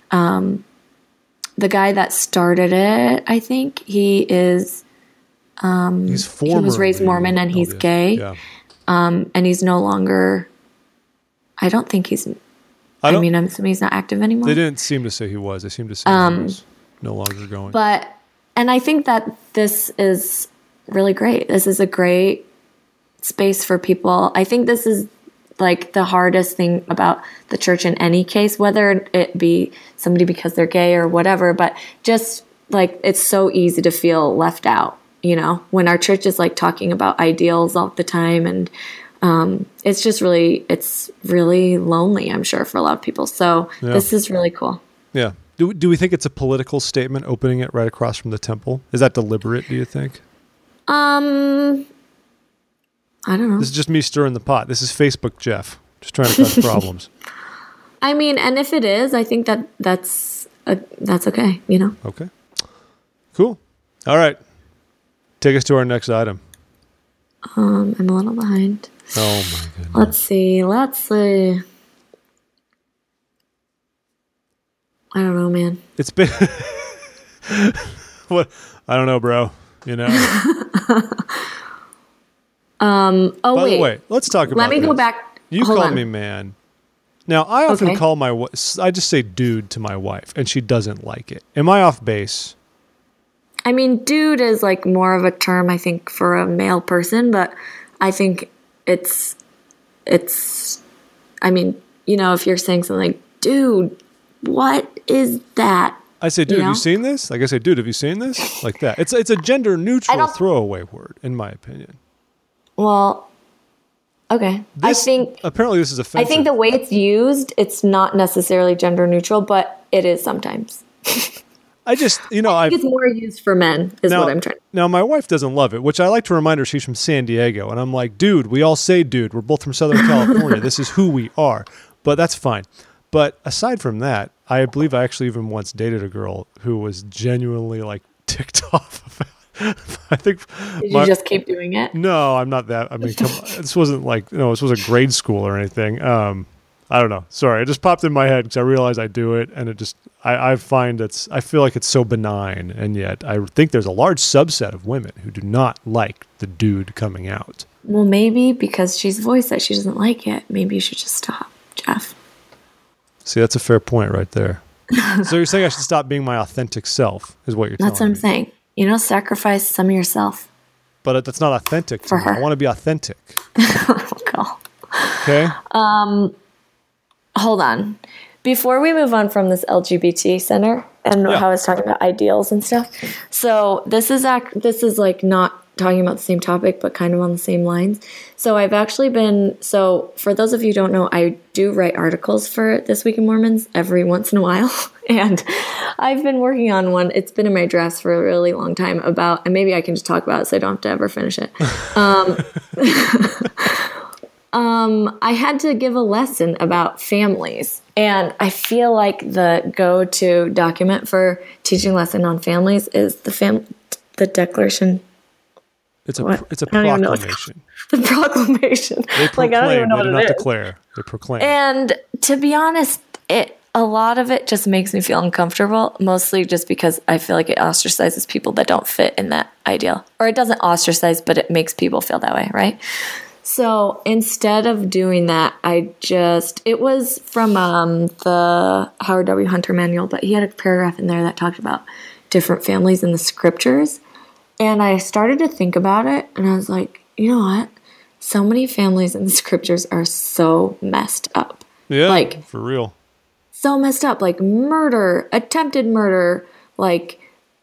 the guy that started it, I think he is. He was raised Mormon and he's gay. Yeah. And he's no longer. I don't think he's. I'm assuming he's not active anymore. They didn't seem to say he was. They seemed to say he was no longer going. And I think that this is really great. This is a great space for people. I think this is like the hardest thing about the church in any case, whether it be somebody because they're gay or whatever, but just like, it's so easy to feel left out, when our church is like talking about ideals all the time. And it's really lonely, I'm sure, for a lot of people. So This is really cool. Yeah. Do we think it's a political statement opening it right across from the temple? Is that deliberate, do you think? I don't know. This is just me stirring the pot. This is Facebook Jeff, just trying to cause problems. I mean, and if it is, I think that's okay, Okay. Cool. All right. Take us to our next item. I'm a little behind. Oh, my goodness. Let's see. I don't know, man. It's been what? I don't know, bro. You know. Oh, By wait. the way, let's talk about Let me go this. back. You Hold call on. me man. Now, I often Okay. call I just say dude to my wife, and she doesn't like it. Am I off base? I mean, dude is like more of a term, I think, for a male person, but I think it's, I mean, you know, if you're saying something like, dude, what is that? I say, dude, You have you know? seen this? Like I say, dude, have you seen this? Like that. It's a gender neutral don't- throwaway word, in my opinion. Well, okay. I think apparently this is offensive. I think the way it's used, it's not necessarily gender neutral, but it is sometimes. I just, you know, I It's more used for men, is what I'm trying. Now, my wife doesn't love it, which I like to remind her she's from San Diego. And I'm like, dude, we all say dude. We're both from Southern California. This is who we are. But that's fine. But aside from that, I believe I actually even once dated a girl who was genuinely like ticked off about I think Did you just keep doing it? No, I'm not that. I mean, this wasn't like, this was a grade school or anything. I don't know. Sorry. It just popped in my head because I realized I do it. And it just, I find I feel like it's so benign. And yet I think there's a large subset of women who do not like the dude coming out. Well, maybe because she's voiced that she doesn't like it. Maybe you should just stop, Jeff. See, that's a fair point right there. So you're saying I should stop being my authentic self is what you're That's what telling I'm me. saying. You know, sacrifice some of yourself. But that's not authentic to For me. her. I want to be authentic. Go. Okay? Hold on. Before we move on from this LGBT center and Yeah. how I was talking about ideals and stuff. So this is like not talking about the same topic, but kind of on the same lines. So I've actually so for those of you who don't know, I do write articles for This Week in Mormons every once in a while. And I've been working on one. It's been in my drafts for a really long time and maybe I can just talk about it so I don't have to ever finish it. I had to give a lesson about families. And I feel like the go-to document for teaching a lesson on families is the Declaration. It's a What? it's a I don't even know what it's proclamation. The proclamation. They proclaim. I don't even know They what do it not is. declare. They proclaim. And to be honest, a lot of it just makes me feel uncomfortable, mostly just because I feel like it ostracizes people that don't fit in that ideal. Or it doesn't ostracize, but it makes people feel that way, right? So instead of doing that, it was from the Howard W. Hunter manual, but he had a paragraph in there that talked about different families in the scriptures. And I started to think about it, and I was like, you know what? So many families in the scriptures are so messed up. Yeah, like, for real. So messed up. Like murder, attempted murder, like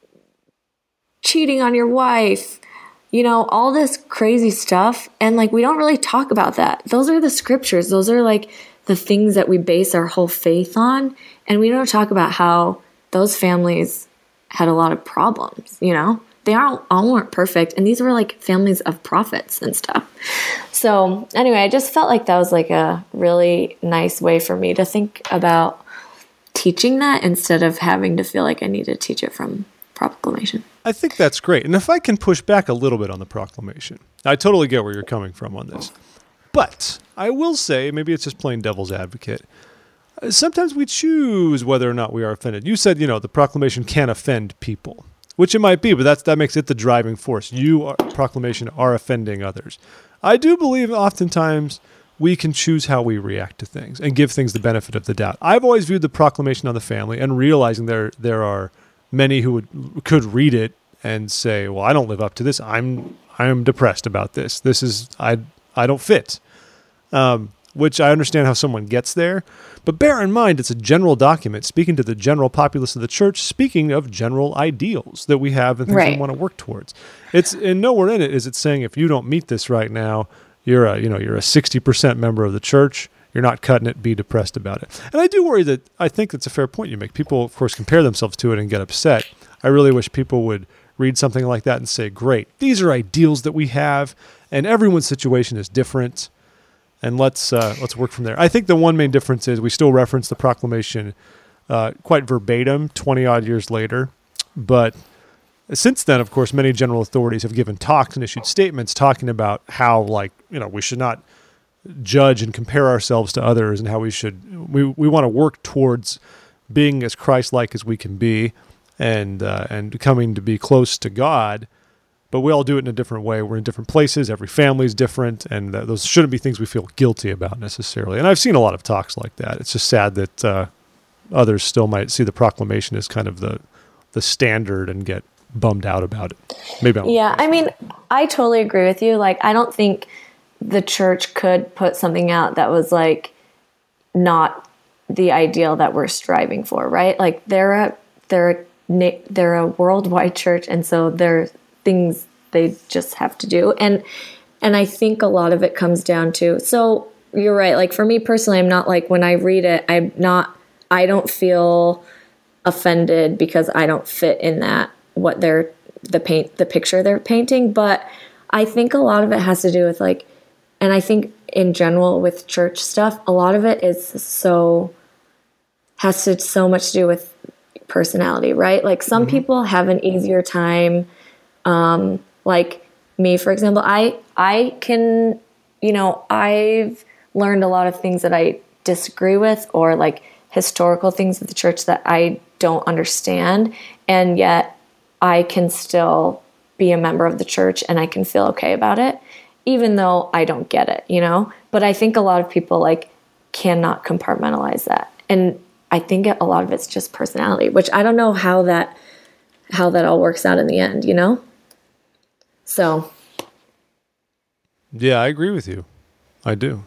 cheating on your wife, all this crazy stuff. And like, we don't really talk about that. Those are the scriptures. Those are like the things that we base our whole faith on. And we don't talk about how those families had a lot of problems, They all weren't perfect. And these were like families of prophets and stuff. So anyway, I just felt like that was like a really nice way for me to think about teaching that instead of having to feel like I need to teach it from proclamation. I think that's great. And if I can push back a little bit on the proclamation, I totally get where you're coming from on this. But I will say, maybe it's just plain devil's advocate. Sometimes we choose whether or not we are offended. You said, the proclamation can offend people, which it might be, but that makes it the driving force. Proclamation are offending others. I do believe oftentimes we can choose how we react to things and give things the benefit of the doubt. I've always viewed the proclamation on the family and realizing there are many who could read it and say, well, I don't live up to this. I'm depressed about this. This is, I don't fit. Which I understand how someone gets there. But bear in mind, it's a general document speaking to the general populace of the church, speaking of general ideals that we have and things we want to work towards. And nowhere in it is it saying if you don't meet this right now, you're a 60% member of the church. You're not cutting it. Be depressed about it. And I do worry that I think that's a fair point you make. People, of course, compare themselves to it and get upset. I really wish people would read something like that and say, great, these are ideals that we have, and everyone's situation is different. And let's work from there. I think the one main difference is we still reference the proclamation quite verbatim 20-odd years later. But since then, of course, many general authorities have given talks and issued statements talking about how, we should not judge and compare ourselves to others and how we want to work towards being as Christ-like as we can be, and coming to be close to God. But we all do it in a different way. We're in different places. Every family is different, and those shouldn't be things we feel guilty about necessarily. And I've seen a lot of talks like that. It's just sad that others still might see the proclamation as kind of the standard and get bummed out about it. Maybe I'm Yeah, I mean, I totally agree with you. Like, I don't think the church could put something out that was like not the ideal that we're striving for, right? Like, they're a worldwide church, and so there are things they just have to do. And I think a lot of it comes down to, so you're right. Like, for me personally, I'm not like, when I read it, I don't feel offended because I don't fit in that, what the picture they're painting. But I think a lot of it has to do with like, and I think in general with church stuff, a lot of it has so much to do with personality, right? Like, some people have an easier time. Like me, for example, I can, I've learned a lot of things that I disagree with, or like historical things of the church that I don't understand. And yet I can still be a member of the church and I can feel okay about it, even though I don't get it, But I think a lot of people like cannot compartmentalize that. And I think a lot of it's just personality, which I don't know how that all works out in the end, So. Yeah, I agree with you. I do.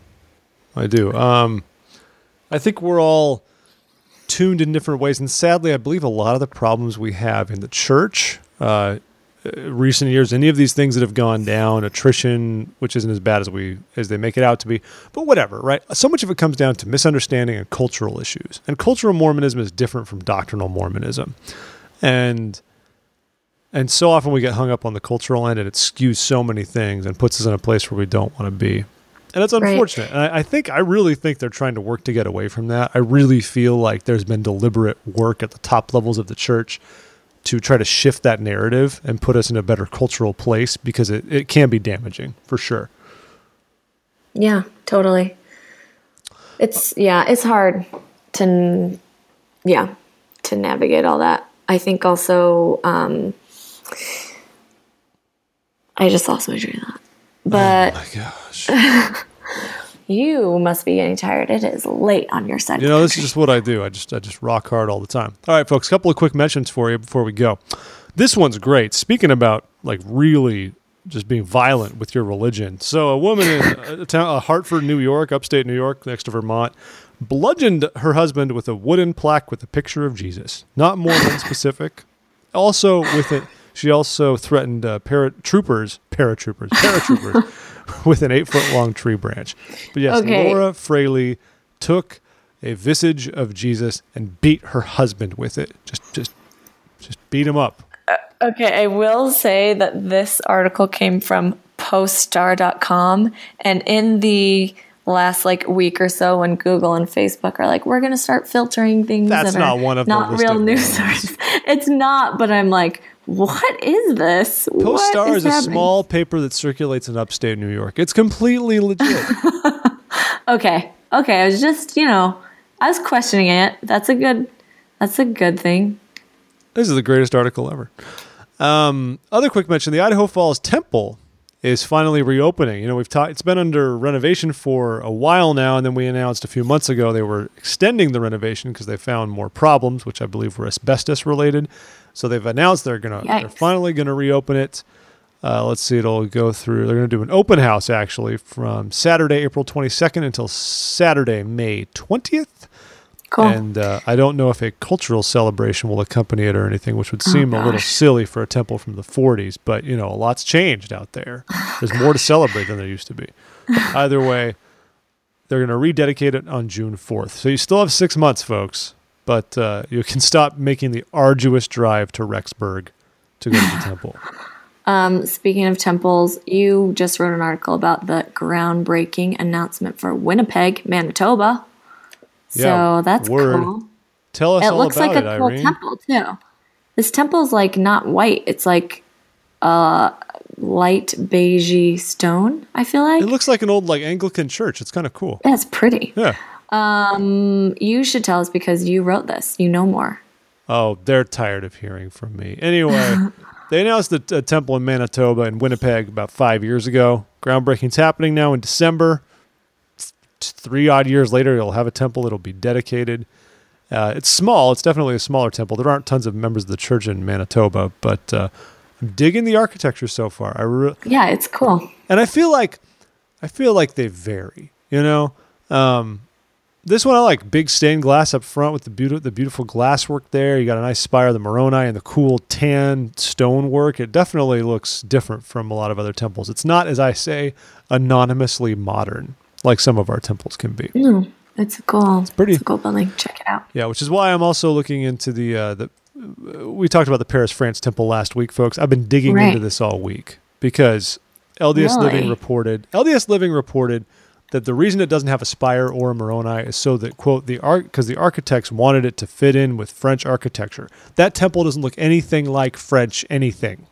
I think we're all tuned in different ways. And sadly, I believe a lot of the problems we have in the church, recent years, any of these things that have gone down, attrition, which isn't as bad as they make it out to be, but whatever, right? So much of it comes down to misunderstanding and cultural issues. And cultural Mormonism is different from doctrinal Mormonism. And so often we get hung up on the cultural end, and it skews so many things and puts us in a place where we don't want to be. And it's unfortunate. Right. And I really think they're trying to work to get away from that. I really feel like there's been deliberate work at the top levels of the church to try to shift that narrative and put us in a better cultural place, because it can be damaging for sure. Yeah, totally. It's hard to navigate all that. I think also, I just lost my train of thought. But oh my gosh. You must be getting tired. It is late on your side. This is just what I do. I just rock hard all the time. All right, folks, a couple of quick mentions for you before we go. This one's great. Speaking about like really just being violent with your religion. So a woman in Hartford, New York, upstate New York, next to Vermont, bludgeoned her husband with a wooden plaque with a picture of Jesus. Not Mormon specific. Also with it, she also threatened paratroopers with an 8-foot-long tree branch. But yes, okay. Laura Fraley took a visage of Jesus and beat her husband with it. Just beat him up. Okay, I will say that this article came from poststar.com, and in the last week or so, when Google and Facebook are like, we're going to start filtering things that are one of not real news sources. It's not, but I'm like, what is this? Poststar is a small paper that circulates in upstate New York. It's completely legit. Okay. I was just, I was questioning it. That's a good thing. This is the greatest article ever. Other quick mention, the Idaho Falls Temple is finally reopening. It's been under renovation for a while now, and then we announced a few months ago they were extending the renovation because they found more problems, which I believe were asbestos related. So they've announced they're finally gonna reopen it. Let's see, it'll go through. They're gonna do an open house actually from Saturday, April 22nd until Saturday, May 20th. Cool. And I don't know if a cultural celebration will accompany it or anything, which would seem a little silly for a temple from the 40s. But, a lot's changed out there. There's more to celebrate than there used to be. Either way, they're going to rededicate it on June 4th. So you still have 6 months, folks. But you can stop making the arduous drive to Rexburg to go to the temple. Speaking of temples, you just wrote an article about the groundbreaking announcement for Winnipeg, Manitoba. So that's cool. Tell us all about it, Irene. It looks like a cool temple, too. This temple's not white. It's like light beigey stone, I feel like. It looks like an old Anglican church. It's kind of cool. Yeah, it's pretty. Yeah. You should tell us because you wrote this. You know more. Oh, they're tired of hearing from me. Anyway, they announced a temple in Manitoba and Winnipeg about 5 years ago. Groundbreaking's happening now in December. 3 odd years later, you'll have a temple. It'll be dedicated. It's small. It's definitely a smaller temple. There aren't tons of members of the church in Manitoba, but I'm digging the architecture so far. Yeah, it's cool. And I feel like they vary. This one I like. Big stained glass up front with the beautiful glasswork there. You got a nice spire, the Moroni, and the cool tan stonework. It definitely looks different from a lot of other temples. It's not, as I say, anonymously modern like some of our temples can be. No, it's cool. It's a cool building. Check it out. Yeah, which is why I'm also looking into the we talked about the Paris, France temple last week, folks. I've been digging into this all week because LDS Living reported that the reason it doesn't have a spire or a Moroni is so that, quote, because the architects wanted it to fit in with French architecture. That temple doesn't look anything like French anything.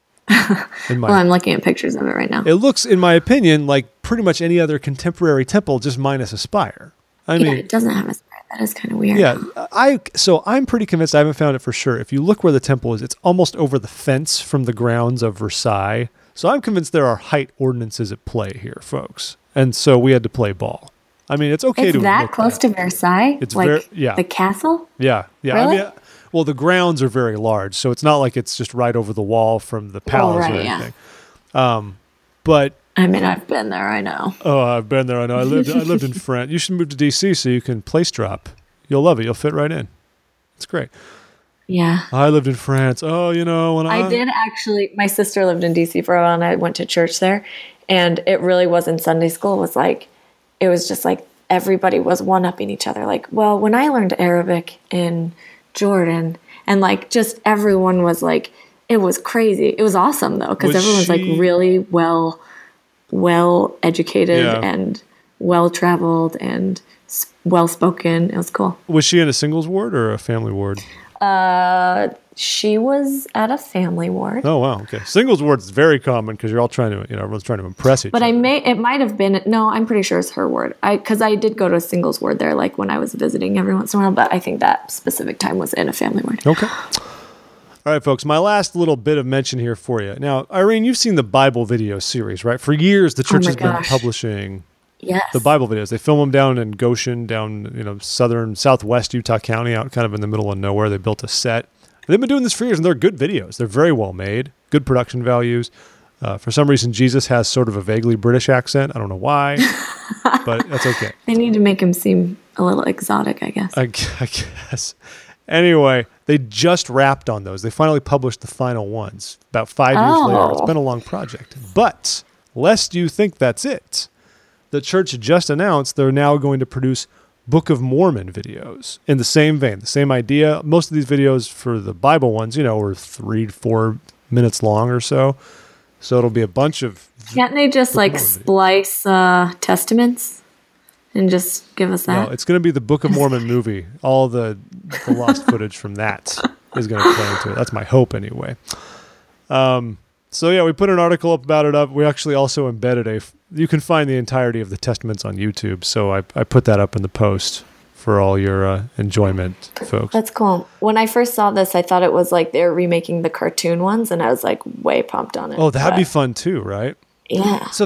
I'm looking at pictures of it right now. It looks, in my opinion, like pretty much any other contemporary temple, just minus a spire. I mean, it doesn't have a spire. That is kind of weird. Yeah, I'm pretty convinced. I haven't found it for sure. If you look where the temple is, it's almost over the fence from the grounds of Versailles. So I'm convinced there are height ordinances at play here, folks. And so we had to play ball. I mean, it's okay to admit that close to Versailles. It's the castle. Yeah. Really? I mean, well, the grounds are very large, so it's not like it's just right over the wall from the palace or anything. Yeah. But I mean, I've been there. I know. Oh, I've been there. I know. I lived in France. You should move to DC so you can place drop. You'll love it. You'll fit right in. It's great. Yeah. I lived in France. Oh, when I did actually. My sister lived in DC for a while, and I went to church there. And it really was in Sunday school. It was just like everybody was one-upping each other. Like, well, when I learned Arabic in Jordan, and just everyone was like, it was crazy. It was awesome though, because everyone's really well educated and well traveled and well spoken. It was cool. Was she in a singles ward or a family ward? She was at a family ward. Oh wow, okay. Singles ward is very common because you're all trying to, everyone's trying to impress each other. But it might have been. No, I'm pretty sure it's her ward. Because I did go to a singles ward there, when I was visiting every once in a while. But I think that specific time was in a family ward. Okay. All right, folks. My last little bit of mention here for you. Now, Irene, you've seen the Bible video series, right? For years, the church has been publishing. Yes. The Bible videos. They film them down in Goshen, down southwest Utah County, out kind of in the middle of nowhere. They built a set. They've been doing this for years, and they're good videos. They're very well made, good production values. For some reason, Jesus has sort of a vaguely British accent. I don't know why, but that's okay. They need to make him seem a little exotic, I guess. I guess. Anyway, they just wrapped on those. They finally published the final ones about 5 years later. It's been a long project. But lest you think that's it, the church just announced they're now going to produce Book of Mormon videos in the same vein, the same idea. Most of these videos for the Bible ones, were 3-4 minutes long or so. So it'll be a bunch of... Can't they just splice testaments and just give us that? No, it's going to be the Book of Mormon movie. All the lost footage from that is going to play into it. That's my hope anyway. So yeah, we put an article about it up. We actually also embedded you can find the entirety of the testaments on YouTube. So I put that up in the post for all your enjoyment, folks. That's cool. When I first saw this, I thought it was they're remaking the cartoon ones, and I was way pumped on it. Oh, that'd be fun too, right? Yeah. So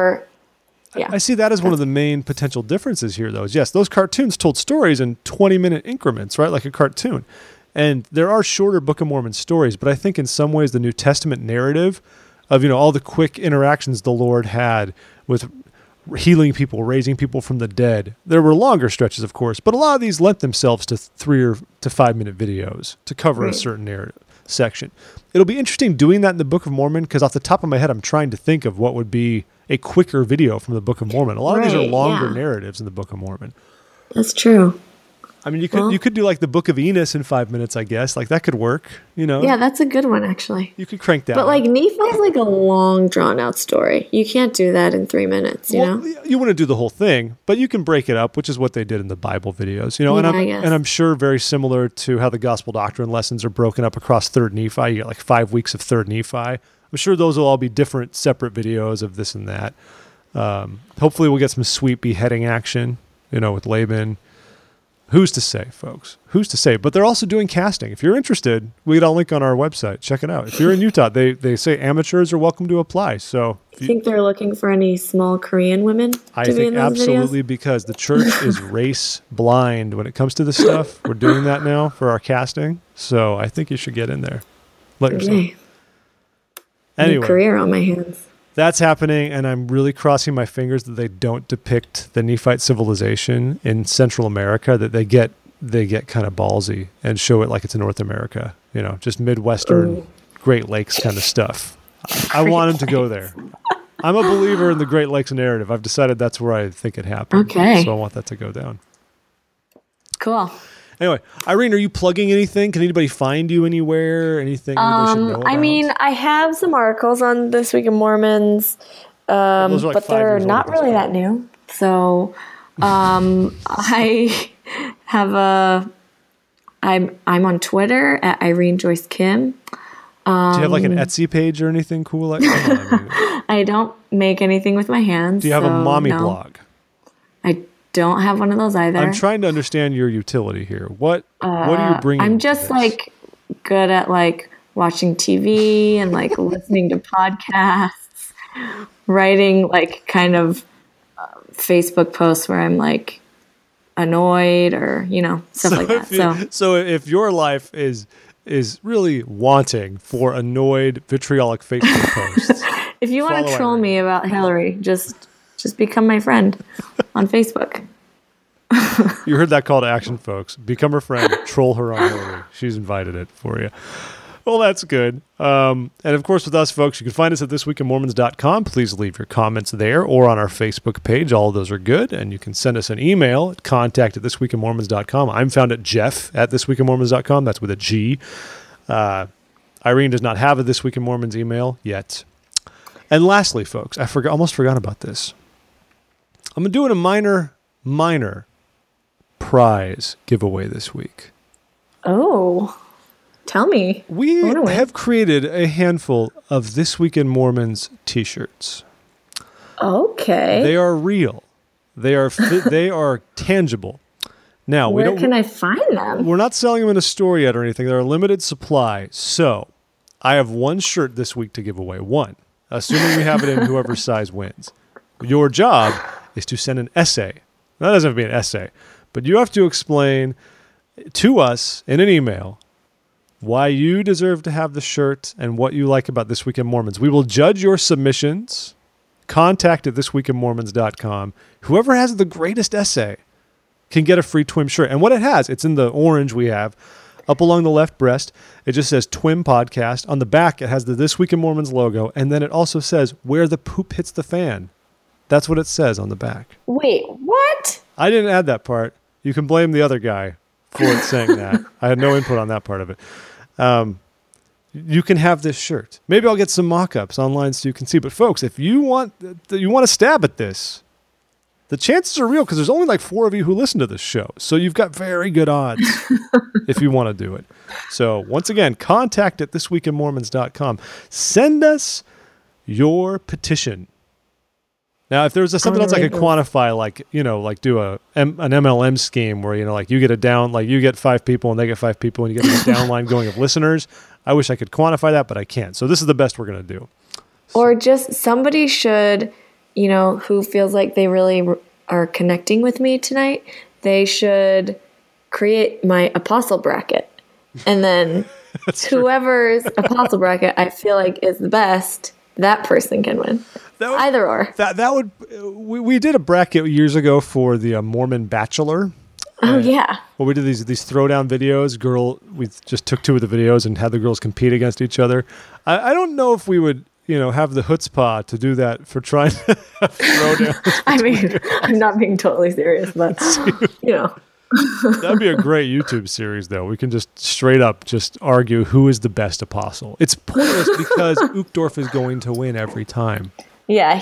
I see that as one of the main potential differences here, though. Is yes, those cartoons told stories in 20-minute increments, right? Like a cartoon. And there are shorter Book of Mormon stories, but I think in some ways the New Testament narrative of, all the quick interactions the Lord had with healing people, raising people from the dead. There were longer stretches, of course, but a lot of these lent themselves to 3 or to 5 minute videos to cover a certain narrative section. It'll be interesting doing that in the Book of Mormon because off the top of my head, I'm trying to think of what would be a quicker video from the Book of Mormon. A lot of these are longer narratives in the Book of Mormon. That's true. I mean, you could do the Book of Enos in 5 minutes, I guess. That could work, Yeah, that's a good one, actually. You could crank that. But Nephi's a long, drawn-out story. You can't do that in 3 minutes, you know? You want to do the whole thing, but you can break it up, which is what they did in the Bible videos, And I'm sure very similar to how the gospel doctrine lessons are broken up across 3rd Nephi. You get 5 weeks of 3rd Nephi. I'm sure those will all be different, separate videos of this and that. Hopefully we'll get some sweet beheading action with Laban. Who's to say, folks? Who's to say? But they're also doing casting. If you're interested, we got a link on our website. Check it out. If you're in Utah, they say amateurs are welcome to apply. So I think they're looking for any small Korean women I to be in think those absolutely videos. because the church is race blind when it comes to this stuff. We're doing that now for our casting. So I think you should get in there. Let yourself. Okay. New Anyway, career on my hands. that's happening, and I'm really crossing my fingers that they don't depict the Nephite civilization in Central America, that they get kind of ballsy and show it like it's in North America, just Midwestern Great Lakes kind of stuff. I want them to go there. I'm a believer in the Great Lakes narrative. I've decided that's where I think it happened. Okay. So I want that to go down. Cool. Anyway, Irene, are you plugging anything? Can anybody find you anywhere? Anything anybody should know about? I mean, I have some articles on This Week in Mormons, Those are like but 5 they're years old not at this really point. that new. So I have I'm on Twitter at Irene Joyce Kim. Do you have like an Etsy page or anything cool like that? I mean, I don't make anything with my hands. do you have a so mommy no. blog? I don't have one of those either. I'm trying to understand your utility here. What are you bringing? I'm to just this? like good at like watching TV and like listening to podcasts, writing like kind of Facebook posts where I'm like annoyed or stuff like that. So if your life is really wanting for annoyed, vitriolic Facebook posts, if you want to follow troll Irene. me about Hillary, just become my friend on Facebook. you heard that call to action, folks. Become her friend, troll her on Hillary. She's invited it for you. Well, that's good. And of course, with us, folks, you can find us at thisweekinmormons.com. Please leave your comments there or on our Facebook page. All of those are good. And you can send us an email at contact@thisweekinmormons.com. I'm found at jeff@thisweekinmormons.com. That's with a G. Irene does not have a This Week in Mormons email yet. And lastly, folks, I almost forgot about this. I'm doing a minor prize giveaway this week. Oh, tell me. We I wanna win. have created a handful of This Week in Mormons t-shirts. Okay. They are real. They are tangible. Now, Where can I find them? we're not selling them in a store yet or anything. They're a limited supply. So, I have one shirt this week to give away. One. Assuming we have it in whoever size wins. Your job is to send an essay. That doesn't have to be an essay, but you have to explain to us in an email why you deserve to have the shirt and what you like about This Week in Mormons. We will judge your submissions. Contact at thisweekinmormons.com. Whoever has the greatest essay can get a free TWIM shirt. And what it has, it's in the orange we have. Up along the left breast, it just says TWIM Podcast. On the back, it has the This Week in Mormons logo. And then it also says, where the poop hits the fan. That's what it says on the back. Wait, what? I didn't add that part. You can blame the other guy for it saying that. I had no input on that part of it. You can have this shirt. Maybe I'll get some mock-ups online so you can see. But folks, if you want a stab at this, the chances are real because there's only like 4 of you who listen to this show. So you've got very good odds if you want to do it. So once again, contact at thisweekinmormons.com. Send us your petition. Now, if there was something else I could quantify, like do an MLM scheme where you get you get 5 people and they get 5 people and you get a downline going of listeners. I wish I could quantify that, but I can't. So this is the best we're going to do. Or just somebody should, who feels like they really are connecting with me tonight, they should create my apostle bracket. And then whoever's apostle bracket I feel like is the best, that person can win. Either or. We did a bracket years ago for the Mormon Bachelor. Oh, yeah. Well, we did these throwdown videos. We just took 2 of the videos and had the girls compete against each other. I don't know if we would, have the chutzpah to do that for trying to have throwdowns. I mean, I'm not being totally serious, but, That'd be a great YouTube series, though. We can just straight up just argue who is the best apostle. It's pointless because Uchtdorf is going to win every time. Yeah,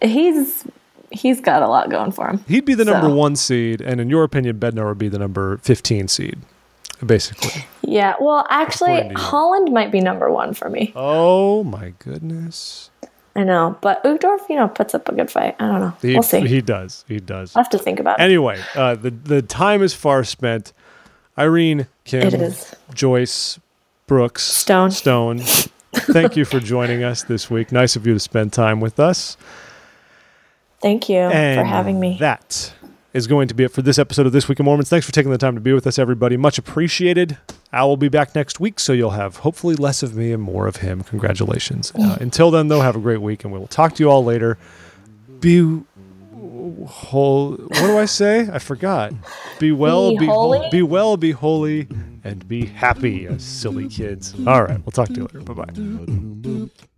he's got a lot going for him. He'd be the number 1 seed, and in your opinion, Bednar would be the number 15 seed, basically. Yeah, well, actually, Holland might be number 1 for me. Oh, my goodness. I know, but Uchtdorf, puts up a good fight. I don't know. We'll see. He does. He does. I'll have to think about it. Anyway, the time is far spent. Irene, Kim, It is. Joyce, Brooks, Stone. Thank you for joining us this week. Nice of you to spend time with us. Thank you And for having me. That is going to be it for this episode of This Week in Mormons. Thanks for taking the time to be with us, everybody. Much appreciated. Al will be back next week, so you'll have hopefully less of me and more of him. Congratulations. Until then, though, have a great week, and we will talk to you all later. Be whole. What do I say? I forgot. Be well, be holy. be well, be holy, and be happy, you silly kids. All right, we'll talk to you later. Bye-bye.